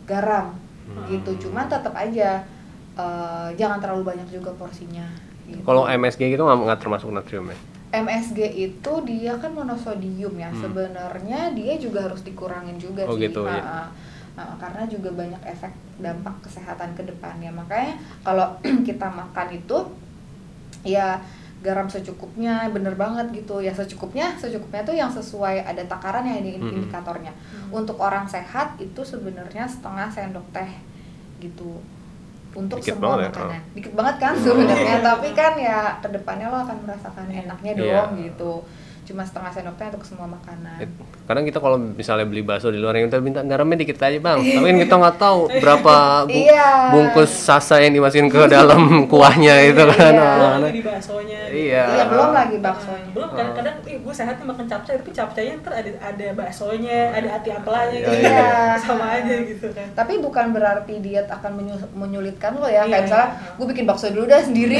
garam Hmm. gitu. Cuman tetap aja uh, jangan terlalu banyak juga porsinya. Gitu. Kalau M S G gitu nggak nggak termasuk natrium ya? M S G itu dia kan monosodium ya. Hmm. Sebenarnya dia juga harus dikurangin juga oh, sih. Gitu, nah, ya. Nah, karena juga banyak efek dampak kesehatan ke depannya. Makanya kalau kita makan itu ya garam secukupnya, bener banget gitu ya, secukupnya secukupnya tuh yang sesuai ada takarannya, ini indikatornya. Hmm. Untuk orang sehat itu sebenarnya setengah sendok teh gitu untuk dikit semua makanan. Ya. Dikit banget kan sebenarnya, tapi kan ya kedepannya lo akan merasakan enaknya dong yeah. gitu. Cuma setengah sendok teh untuk semua makanan. Kadang kita kalau misalnya beli bakso di luar yang kita minta garamnya dikit aja bang, tapi kan kita nggak tahu berapa bu- iya. bungkus sasa yang dimasukin ke dalam kuahnya itu kan. Iya. Belum lagi di baksonya. Iya. Iya belum lagi baksonya. Belum kadang-kadang, ih gue sehat nih makan capcay, tapi capcaynya ntar ada ada baksonya, ada ati apelanya gitu. Iya. Sama aja gitu kan. Tapi bukan berarti diet akan menyu- menyulitkan lo ya. Kayak misalnya gue bikin bakso dulu dah sendiri.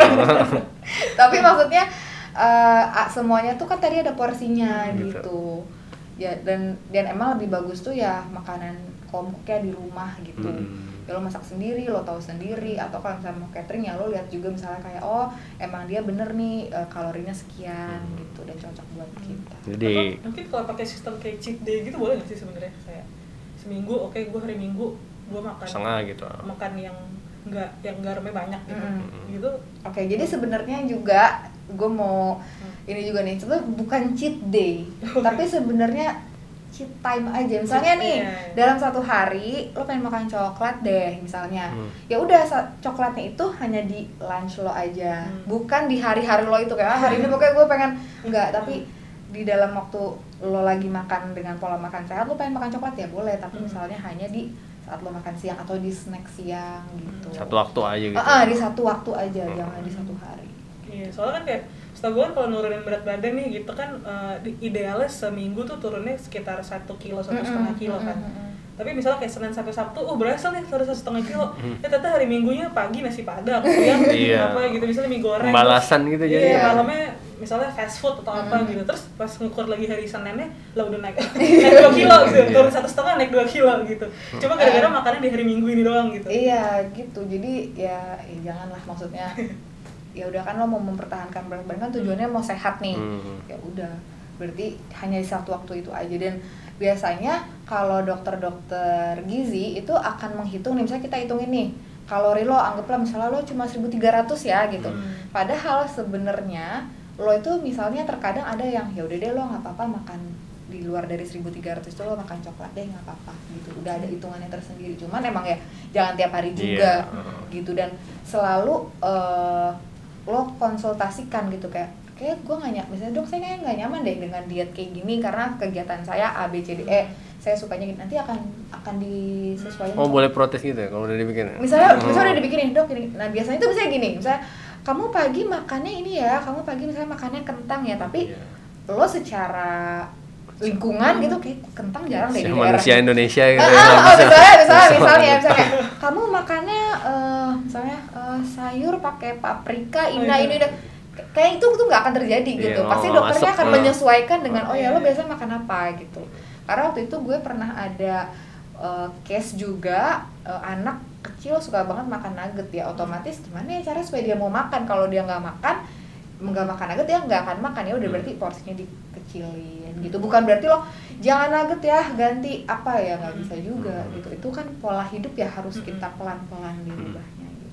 Tapi maksudnya Uh, semuanya tuh kan tadi ada porsinya gitu. gitu ya, dan dan emang lebih bagus tuh ya makanan komuknya di rumah gitu. hmm. Ya lo masak sendiri, lo tahu sendiri, atau kalau misalnya mau catering ya lo lihat juga misalnya kayak oh emang dia bener nih uh, kalorinya sekian gitu dan cocok buat kita. Jadi atau mungkin kalau pakai sistem kayak cheat day gitu boleh nggak sih sebenarnya, kayak seminggu oke okay, gue hari Minggu gue makan setengah gitu, makan yang enggak yang garamnya banyak gitu. hmm. Gitu. Oke okay, jadi sebenarnya juga gue mau hmm. ini juga nih, sebenarnya bukan cheat day, tapi sebenarnya cheat time aja. Misalnya nih yeah. dalam satu hari lo pengen makan coklat deh misalnya, hmm. ya udah coklatnya itu hanya di lunch lo aja, hmm. bukan di hari-hari lo itu kayak ah, hari ini pokoknya gue pengen enggak, tapi di dalam waktu lo lagi makan dengan pola makan sehat lo pengen makan coklat ya boleh, tapi hmm. misalnya hanya di saat lo makan siang atau di snack siang gitu. Satu waktu aja gitu. Ah, ah di satu waktu aja, hmm. jangan di satu hari. Iya, soalnya kan kayak setahu gue kan kalau nurunin berat badan nih gitu kan uh, idealnya seminggu tuh turunnya sekitar satu kilo, satu setengah kilo kan. Mm-hmm. Tapi misalnya kayak Senin sampai Sabtu, oh berhasil nih satu setengah kilo. Ya ternyata hari Minggunya pagi nasi padang, siang iya. apa gitu, misalnya mie goreng. Balasan gitu jadi. Iya, malamnya misalnya fast food atau apa mm-hmm. gitu. Terus pas ngukur lagi hari Seninnya, lah udah naik naik dua kilo gitu, turun satu setengah naik dua kilo gitu. Cuma gara-gara makannya di hari Minggu ini doang gitu. Iya gitu, jadi ya, ya janganlah maksudnya. Ya udah kan lo mau mempertahankan berat badan kan tujuannya mau sehat nih. Hmm. Ya udah, berarti hanya di satu waktu itu aja. Dan biasanya kalau dokter-dokter gizi itu akan menghitung nih, misalnya kita hitungin nih kalori lo, anggaplah misalnya lo cuma seribu tiga ratus ya gitu. Hmm. Padahal sebenarnya lo itu misalnya terkadang ada yang ya udah deh lo nggak apa-apa makan di luar dari seribu tiga ratus itu lo makan coklat deh nggak apa-apa gitu, udah ada hitungannya tersendiri. Cuman emang ya jangan tiap hari juga yeah. gitu, dan selalu uh, lo konsultasikan gitu kayak kayak gue nggak nyaman, misalnya dok saya kayak nggak nyaman deh dengan diet kayak gini karena kegiatan saya A B C D E, saya sukanya gini, nanti akan akan disesuaikan. Oh boleh protes gitu ya kalau udah dibikin? Misalnya oh. misalnya udah dibikinin dok ini, nah biasanya itu misalnya gini, misalnya kamu pagi makannya ini ya, kamu pagi misalnya makannya kentang ya, tapi yeah. lo secara lingkungan hmm. gitu kayak kentang jarang deh di daerah manusia Indonesia gitu. Ah, ah, oh, misalnya misalnya misalnya misalnya kamu makannya uh, misalnya uh, sayur pakai paprika ina oh, iya. ini udah kayak itu tuh nggak akan terjadi gitu. Iya, pasti dokternya masuk, akan uh. menyesuaikan dengan oh ya lo biasanya makan apa gitu. Karena waktu itu gue pernah ada uh, case juga uh, anak kecil suka banget makan nugget ya, otomatis gimana ya cara supaya dia mau makan, kalau dia nggak makan nggak makan nugget ya nggak akan makan, ya udah berarti porsinya dikecilin gitu. Bukan berarti lo jangan nugget ya ganti apa ya, nggak bisa juga gitu. Itu kan pola hidup ya harus kita pelan-pelan dirubahnya gitu.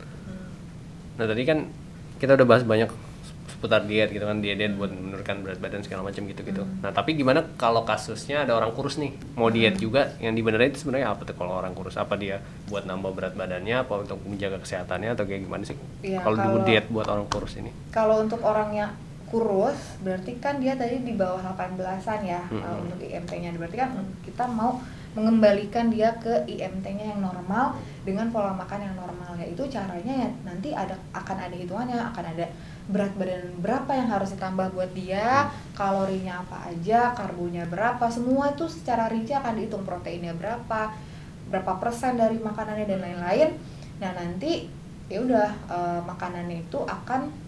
Nah tadi kan kita udah bahas banyak seputar diet gitu kan, diet buat menurunkan berat badan segala macam gitu-gitu. Hmm. Nah tapi gimana kalau kasusnya ada orang kurus nih mau diet hmm. juga, yang dibenerin itu sebenarnya apa tuh kalau orang kurus? Apa dia buat nambah berat badannya, apa untuk menjaga kesehatannya, atau kayak gimana sih ya, kalau diet buat orang kurus ini? Kalau untuk orangnya kurus berarti kan dia tadi di bawah delapan belasan ya hmm. uh, untuk I M T-nya, berarti kan kita mau mengembalikan dia ke I M T-nya yang normal dengan pola makan yang normal. Ya itu caranya ya nanti ada akan ada hitungannya, akan ada berat badan berapa yang harus ditambah buat dia, kalorinya apa aja, karbonya berapa, semua itu secara rinci akan dihitung, proteinnya berapa, berapa persen dari makanannya dan lain-lain. Nah nanti ya udah uh, makanannya itu akan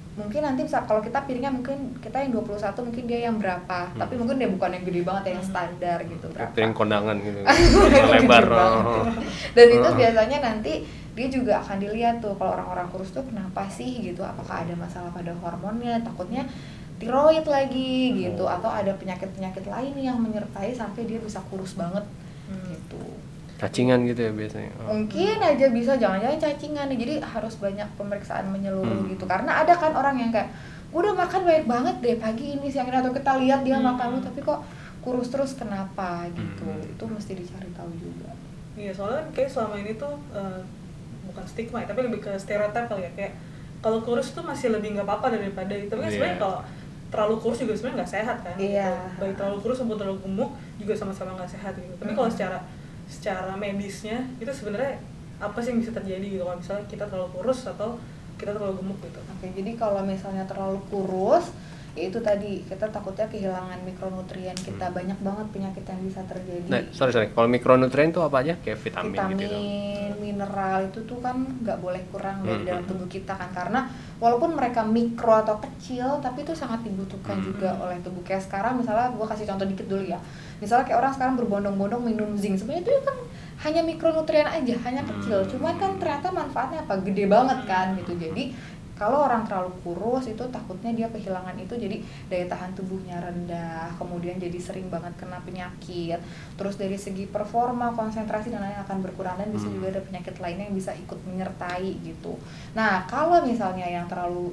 mungkin nanti bisa kalau kita piringnya mungkin kita yang dua puluh satu mungkin dia yang berapa, hmm. tapi mungkin dia bukan yang gede banget ya, yang standar gitu berapa. Piring kondangan gitu. Lebar. Oh. Dan itu biasanya nanti dia juga akan dilihat tuh kalau orang-orang kurus tuh kenapa sih gitu, apakah ada masalah pada hormonnya, takutnya tiroid lagi gitu, atau ada penyakit-penyakit lain yang menyertai sampai dia bisa kurus banget hmm. gitu. Cacingan gitu ya biasanya. Oh. Mungkin aja bisa, jangan-jangan cacingan nih. Jadi harus banyak pemeriksaan menyeluruh hmm. gitu. Karena ada kan orang yang kayak udah makan banyak banget deh pagi ini siang ini, atau kita lihat dia hmm. makan lu tapi kok kurus terus, kenapa gitu. Hmm. Itu mesti dicari tahu juga. Iya, soalnya kan kayak selama ini tuh uh, bukan stigma ya, tapi lebih ke stereotip kali ya, kayak kalau kurus tuh masih lebih nggak apa-apa daripada itu. Tapi kan yeah. sebenarnya kalau terlalu kurus juga sebenarnya nggak sehat kan. Iya. Yeah. Gitu. Baik terlalu kurus maupun terlalu gemuk juga sama-sama nggak sehat gitu. Tapi hmm. kalau secara secara medisnya itu sebenarnya apa sih yang bisa terjadi gitu kalau misalnya kita terlalu kurus atau kita terlalu gemuk gitu. Oke, jadi kalau misalnya terlalu kurus, ya itu tadi kita takutnya kehilangan mikronutrien kita, hmm. banyak banget penyakit yang bisa terjadi. Nah, sorry sorry, kalau mikronutrien itu apa aja? Kayak vitamin, vitamin gitu. Vitamin, mineral itu tuh kan nggak boleh kurang dari hmm. dalam tubuh kita kan, karena walaupun mereka mikro atau kecil, tapi itu sangat dibutuhkan hmm. juga oleh tubuh. Kayak sekarang misalnya gue kasih contoh dikit dulu ya. Misalnya kayak orang sekarang berbondong-bondong minum zinc, sebenarnya itu kan hanya mikronutrien aja, hanya kecil. Cuman kan ternyata manfaatnya apa? Gede banget kan gitu. Jadi kalau orang terlalu kurus itu takutnya dia kehilangan itu, jadi daya tahan tubuhnya rendah, kemudian jadi sering banget kena penyakit. Terus dari segi performa, konsentrasi dan lain-lain akan berkurang, dan bisa juga ada penyakit lainnya yang bisa ikut menyertai gitu. Nah, kalau misalnya yang terlalu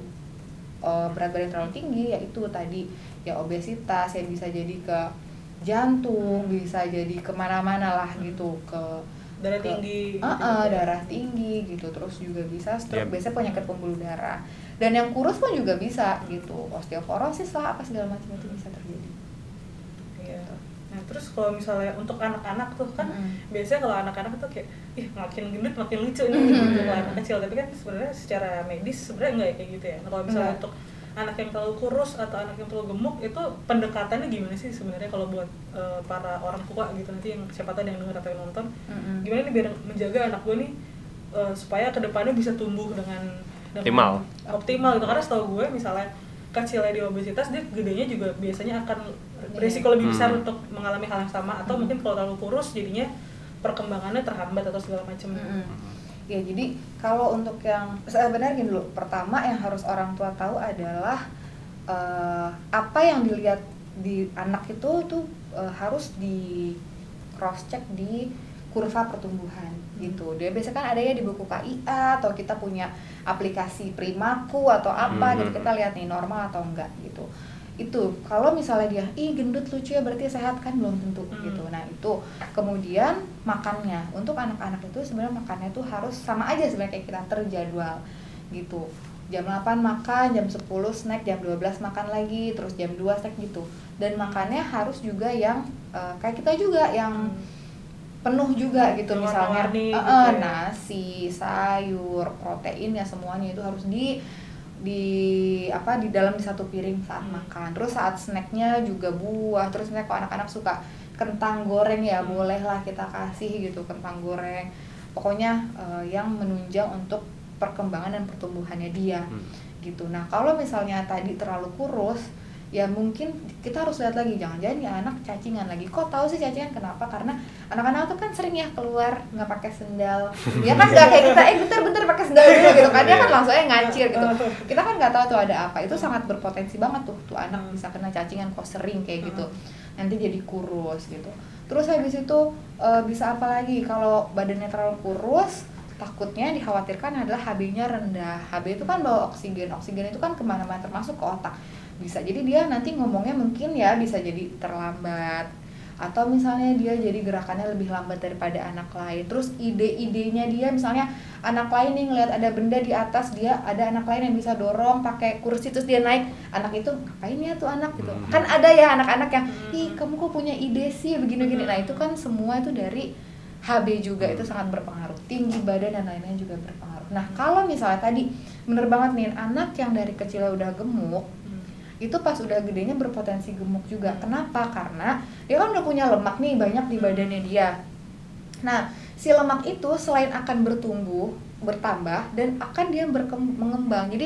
uh, berat badan terlalu tinggi, yaitu tadi ya obesitas, ya bisa jadi ke jantung, bisa jadi kemana-mana lah gitu, ke darah tinggi, uh, uh, darah tinggi gitu, terus juga bisa stroke, yep. biasanya penyakit pembuluh darah. Dan yang kurus pun juga bisa gitu, osteoporosis lah, apa segala macam itu bisa terjadi. Iya. Nah terus kalau misalnya untuk anak-anak tuh kan mm-hmm. biasanya kalau anak-anak tuh kayak ih makin gendut makin lucu nih mm-hmm. gitu kalau anak kecil, tapi kan sebenarnya secara medis sebenarnya enggak kayak gitu ya. Nah kalau misalnya mm-hmm. untuk anak yang terlalu kurus atau anak yang terlalu gemuk itu pendekatannya gimana sih sebenarnya kalau buat uh, para orang tua gitu, nanti yang siapa tahu yang dengar atau yang nonton, mm-hmm. gimana nih biar menjaga anak gue nih uh, supaya kedepannya bisa tumbuh dengan, dengan optimal optimal gitu. Karena setahu gue misalnya kecilnya di obesitas, dia gedenya juga biasanya akan berisiko lebih besar hmm. untuk mengalami hal yang sama, atau hmm. mungkin kalau terlalu kurus jadinya perkembangannya terhambat atau segala macam. hmm. Ya jadi kalau untuk yang sebenarnya gini dulu, pertama yang harus orang tua tahu adalah uh, apa yang dilihat di anak itu tuh uh, harus di cross check di kurva pertumbuhan gitu. Dia biasanya kan ada ya di buku K I A, atau kita punya aplikasi Primaku atau apa, hmm. gitu kita lihat nih normal atau enggak gitu. Itu kalau misalnya dia ih gendut lucu ya berarti sehat, kan belum tentu hmm. gitu. Nah itu kemudian makannya untuk anak-anak itu sebenarnya makannya tuh harus sama aja sebenarnya kayak kita terjadwal gitu. Jam delapan makan, jam sepuluh snack, jam dua belas makan lagi, terus jam dua snack gitu. Dan makannya harus juga yang uh, kayak kita juga yang hmm. penuh juga gitu, misalnya warni, uh, gitu ya. Nasi, sayur, protein ya semuanya itu harus di di apa di dalam di satu piring saat hmm. makan. Terus saat snacknya juga buah. Terus misalnya kalau anak-anak suka kentang goreng ya hmm. bolehlah kita kasih gitu kentang goreng. Pokoknya uh, yang menunjang untuk perkembangan dan pertumbuhannya dia hmm. gitu. Nah kalau misalnya tadi terlalu kurus, ya mungkin kita harus lihat lagi, jangan-jangan ya anak cacingan lagi. Kok tahu sih cacingan? Kenapa? Karena anak-anak tuh kan sering ya keluar nggak pakai sendal. Dia kan nggak kayak kita, eh bentar-bentar pakai sendal dulu gitu kan. Dia kan langsung aja ngancir gitu. Kita kan nggak tahu tuh ada apa. Itu sangat berpotensi banget tuh tuh anak bisa kena cacingan kok sering kayak gitu. Nanti jadi kurus gitu. Terus habis itu uh, bisa apa lagi? Kalau badannya terlalu kurus, takutnya dikhawatirkan adalah H B-nya rendah. H B itu kan bawa oksigen. Oksigen itu kan kemana-mana termasuk ke otak. Bisa jadi dia nanti ngomongnya mungkin ya bisa jadi terlambat, atau misalnya dia jadi gerakannya lebih lambat daripada anak lain. Terus ide-idenya dia, misalnya anak lain nih ngeliat ada benda di atas, dia ada anak lain yang bisa dorong pakai kursi terus dia naik, anak itu ngapain ya tuh anak gitu. Kan ada ya anak-anak yang ih kamu kok punya ide sih begini-begini. Nah itu kan semua itu dari H B juga, itu sangat berpengaruh. Tinggi badan dan lain-lain juga berpengaruh. Nah kalau misalnya tadi bener banget nih, anak yang dari kecilnya udah gemuk, itu pas udah gedenya berpotensi gemuk juga. Kenapa? Karena dia kan udah punya lemak nih banyak di badannya dia. Nah, si lemak itu selain akan bertumbuh, bertambah, dan akan dia berkembang. Jadi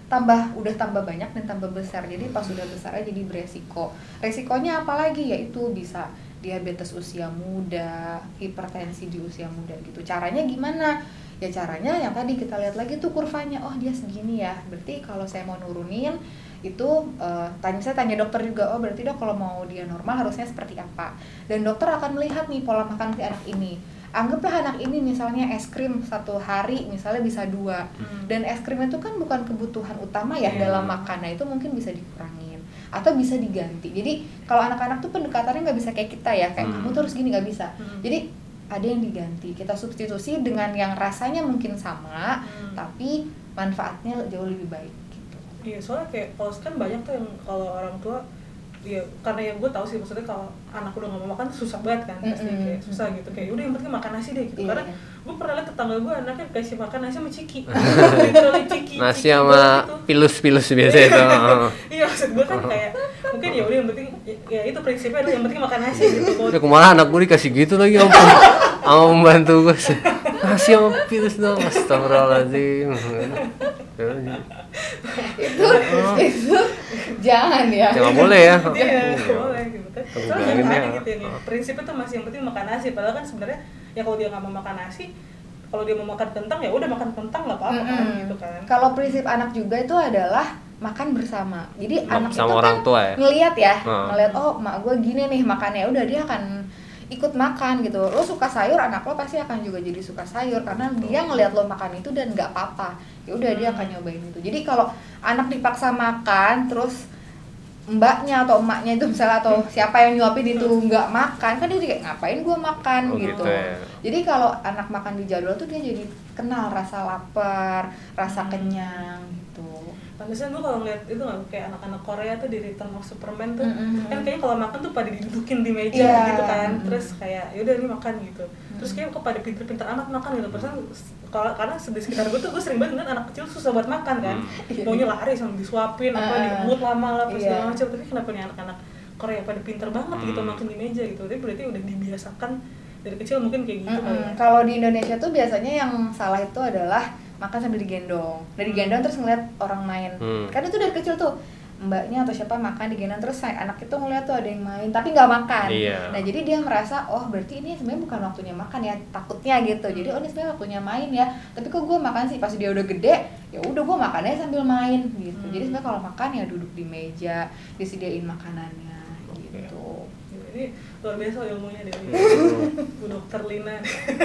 tambah udah tambah banyak dan tambah besar. Jadi pas udah besar jadi beresiko. Resikonya apalagi yaitu bisa diabetes usia muda, hipertensi di usia muda gitu. Caranya gimana? Ya caranya yang tadi kita lihat lagi tuh kurvanya, oh dia segini ya, berarti kalau saya mau nurunin itu uh, tanya saya tanya dokter juga, oh berarti dok kalau mau dia normal harusnya seperti apa, dan dokter akan melihat nih pola makan si anak ini. Anggaplah anak ini misalnya es krim satu hari misalnya bisa dua, hmm. dan es krim itu kan bukan kebutuhan utama ya hmm. dalam makan, nah itu mungkin bisa dikurangin atau bisa diganti. Jadi kalau anak-anak tuh pendekatannya nggak bisa kayak kita ya, kayak hmm. kamu tuh harus gini, nggak bisa. hmm. Jadi ada yang diganti, kita substitusi dengan yang rasanya mungkin sama, hmm. tapi manfaatnya jauh lebih baik gitu. Iya, soalnya kayak kalau kan banyak tuh yang kalau orang tua, ya karena yang gue tahu sih maksudnya kalau anak udah nggak mau makan tuh susah banget kan, pasti mm-hmm. kayak susah gitu, kayak udah yang penting makan nasi deh gitu. Yeah. Karena gue pernah liat tetangga gue anaknya kasih makan nasi sama ciki, literally ciki. Nasi sama gitu. pilus-pilus biasa itu. Iya, maksud gue kan kayak mungkin ya udah yang penting ya itu prinsipnya adalah yang penting makan nasi gitu. Ya kemarin anak gue dikasih gitu lagi ampun. Sama membantu gue nasi sama pilus dong, astagfirullahaladzim. itu oh. itu jangan ya. Jangan boleh ya. Iya, boleh gitu kan. Soalnya ada gitu ya nih. Prinsipnya tuh masih yang penting makan nasi, padahal kan sebenarnya ya kalau dia nggak mau makan nasi, kalau dia mau makan kentang ya udah makan kentang nggak apa-apa mm-hmm. kan gitu kan. Kalau prinsip anak juga itu adalah makan bersama. Jadi Mak- anak sama itu orang kan tua ya? ngelihat ya, hmm. ngelihat oh mak gue gini nih makannya, udah dia akan ikut makan gitu. Lo suka sayur, anak lo pasti akan juga jadi suka sayur karena dia ngelihat lo makan itu dan nggak apa-apa. Ya udah dia akan nyobain itu. Jadi kalau anak dipaksa makan terus mbaknya atau emaknya itu misalnya atau siapa yang nyuapin itu nggak makan, kan dia kayak ngapain gue makan oh, gitu. gitu ya. Jadi kalau anak makan di jadwal tuh dia jadi kenal rasa lapar, rasa kenyang gitu. Pantesan gue kalau ngeliat itu nggak kayak anak-anak Korea tuh di Return of Superman tuh mm-hmm. kan kayaknya kalau makan tuh pada didudukin di meja yeah. gitu kan, mm-hmm. terus kayak yaudah ini makan gitu, terus kayak kok pada pinter-pinter amat makan gitu. Perasaan kalau karena di sekitar gue tuh gue sering banget ngeliat anak kecil susah buat makan kan, mm-hmm. maunya lari sama disuapin apa uh, diemut lama lah pas segala yeah. macam, tapi kenapa nih anak-anak Korea pada pinter banget mm. gitu makan di meja gitu, tapi berarti udah dibiasakan dari kecil mungkin kayak gitu. Mm-hmm. Kalau di Indonesia tuh biasanya yang salah itu adalah makan sambil digendong, dari digendong terus ngeliat orang main, hmm. kan itu dari kecil tuh mbaknya atau siapa makan digendong terus anak itu ngeliat tuh ada yang main tapi nggak makan, iya. Nah jadi dia merasa oh berarti ini sebenarnya bukan waktunya makan ya, takutnya gitu, jadi oh ini sebenarnya waktunya main ya, tapi kok gue makan sih, pas dia udah gede ya udah gue makannya sambil main gitu, hmm. jadi sebenarnya kalau makan ya duduk di meja disediain makanannya gitu. Ini luar biasa ilmunya dari Bu Dokter Lina.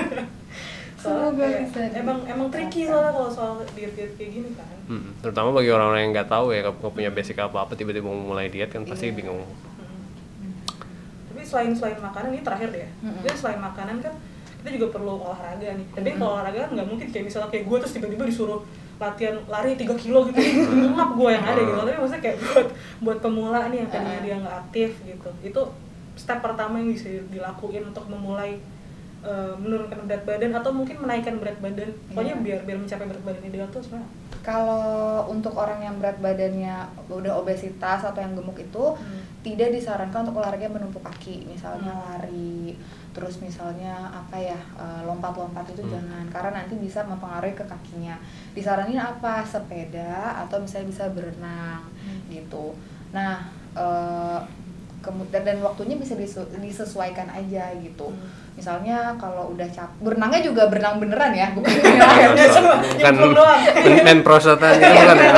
Soalnya kayak, emang emang tricky soalnya kalau soal diet-diet kayak gini kan. Hmm, terutama bagi orang-orang yang nggak tahu ya, nggak punya basic apa-apa tiba-tiba mau mulai diet kan pasti yeah. bingung. Hmm. Tapi selain selain makanan ini terakhir deh ya. Hmm. Jadi selain makanan kan kita juga perlu olahraga nih. Tapi hmm. kalau olahraga kan nggak mungkin kayak misalnya kayak gue terus tiba-tiba disuruh latihan lari tiga kilo gitu, ngap gue yang ada gitu. Tapi maksudnya kayak buat buat pemula nih yang tadinya dia nggak aktif gitu. Itu step pertama yang bisa dilakuin untuk memulai Uh, menurunkan berat badan atau mungkin menaikkan berat badan, pokoknya yeah. biar biar mencapai berat badan ideal tuh sebenarnya. Kalau untuk orang yang berat badannya udah obesitas atau yang gemuk itu hmm. tidak disarankan untuk olahraga menumpuk kaki, misalnya hmm. lari, terus misalnya apa ya uh, lompat-lompat itu hmm. jangan, karena nanti bisa mempengaruhi ke kakinya. Disaranin apa? Sepeda atau misalnya bisa berenang hmm. gitu. Nah uh, kemudian dan waktunya bisa disu- disesuaikan aja gitu. Hmm. Misalnya kalau udah capek, berenangnya juga berenang beneran ya, bukan bukan main prosotan gitu kan ya.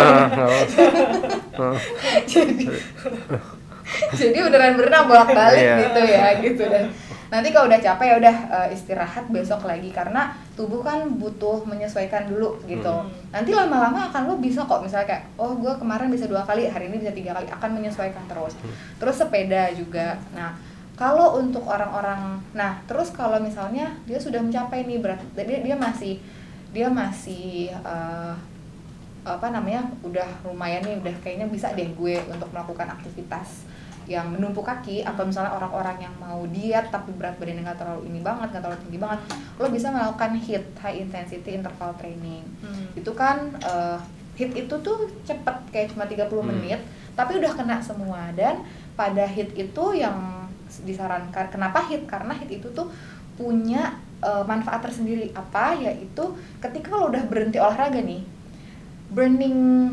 jadi, jadi beneran berenang bolak-balik yeah. gitu ya, gitu. Dan nanti kalau udah capek ya udah uh, istirahat besok lagi, karena tubuh kan butuh menyesuaikan dulu gitu. Hmm. Nanti lama-lama akan lo bisa kok, misalnya kayak oh gue kemarin bisa dua kali, hari ini bisa tiga kali, akan menyesuaikan terus. Terus sepeda juga. Nah kalau untuk orang-orang, nah terus kalau misalnya dia sudah mencapai nih berat, dia dia masih dia masih uh, apa namanya udah lumayan nih, udah kayaknya bisa deh gue untuk melakukan aktivitas yang menumpuk kaki, atau misalnya orang-orang yang mau diet tapi berat badannya nggak terlalu ini banget, nggak terlalu tinggi banget, lo bisa melakukan HIIT, high intensity interval training. Hmm. Itu kan uh, HIIT itu tuh cepet kayak cuma tiga puluh menit, hmm. tapi udah kena semua. Dan pada HIIT itu yang disarankan, kenapa HIIT? Karena HIIT itu tuh punya uh, manfaat tersendiri, apa? Yaitu ketika lo udah berhenti olahraga nih, burning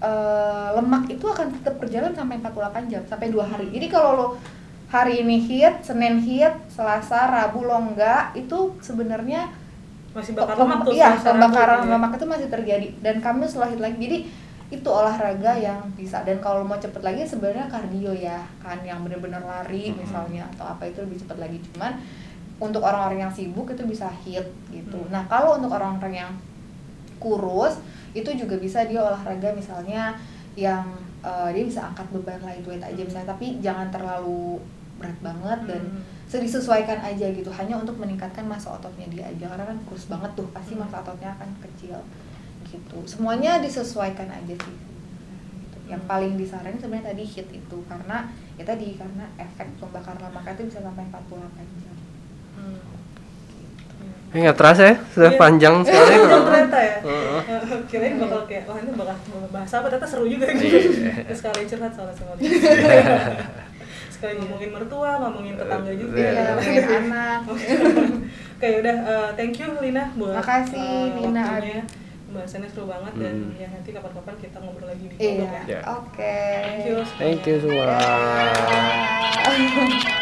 uh, lemak itu akan tetap berjalan sampai empat puluh delapan jam, sampai dua hari. Jadi kalau lo hari ini hit, Senin hit, Selasa, Rabu lo enggak, itu sebenarnya masih bakar lemak tuh. Iya, pembakaran lemak itu masih terjadi dan kamu setelah hit lagi. Jadi itu olahraga yang bisa, dan kalau mau cepet lagi sebenarnya kardio ya kan, yang benar-benar lari misalnya atau apa itu lebih cepet lagi. Cuman untuk orang-orang yang sibuk itu bisa hit gitu. Hmm. Nah kalau untuk orang-orang yang kurus itu juga bisa dia olahraga misalnya yang uh, dia bisa angkat beban lightweight aja misalnya, tapi jangan terlalu berat banget dan Hmm. disesuaikan aja gitu, hanya untuk meningkatkan massa ototnya dia aja, karena kan kurus banget tuh pasti massa ototnya akan kecil gitu. Semuanya disesuaikan aja sih gitu. Yang paling disarankan sebenarnya tadi hit itu, karena ya tadi karena efek pembakaran lemak itu bisa sampai empat puluh delapan jam. Hmm. Ini nggak terasa ya, sudah Iya. panjang sekali. Panjang ternyata ya. Heeh. Uh, Kirain bakal kayak, wah ini bakal bahas apa, ternyata seru juga gitu. Iya. Terus sekali curhat soalnya sama dia. Sekali ngomongin mertua, ngomongin tetangga juga. Iya, ngomongin anak. Oke, udah uh, thank you Lina buat Makasih, uh, Lina. waktunya. Pembahasannya seru banget dan Hmm. ya nanti kapan-kapan kita ngobrol lagi di Iya, ya. Ya. oke. Thank you. Thank you semua. Dadah.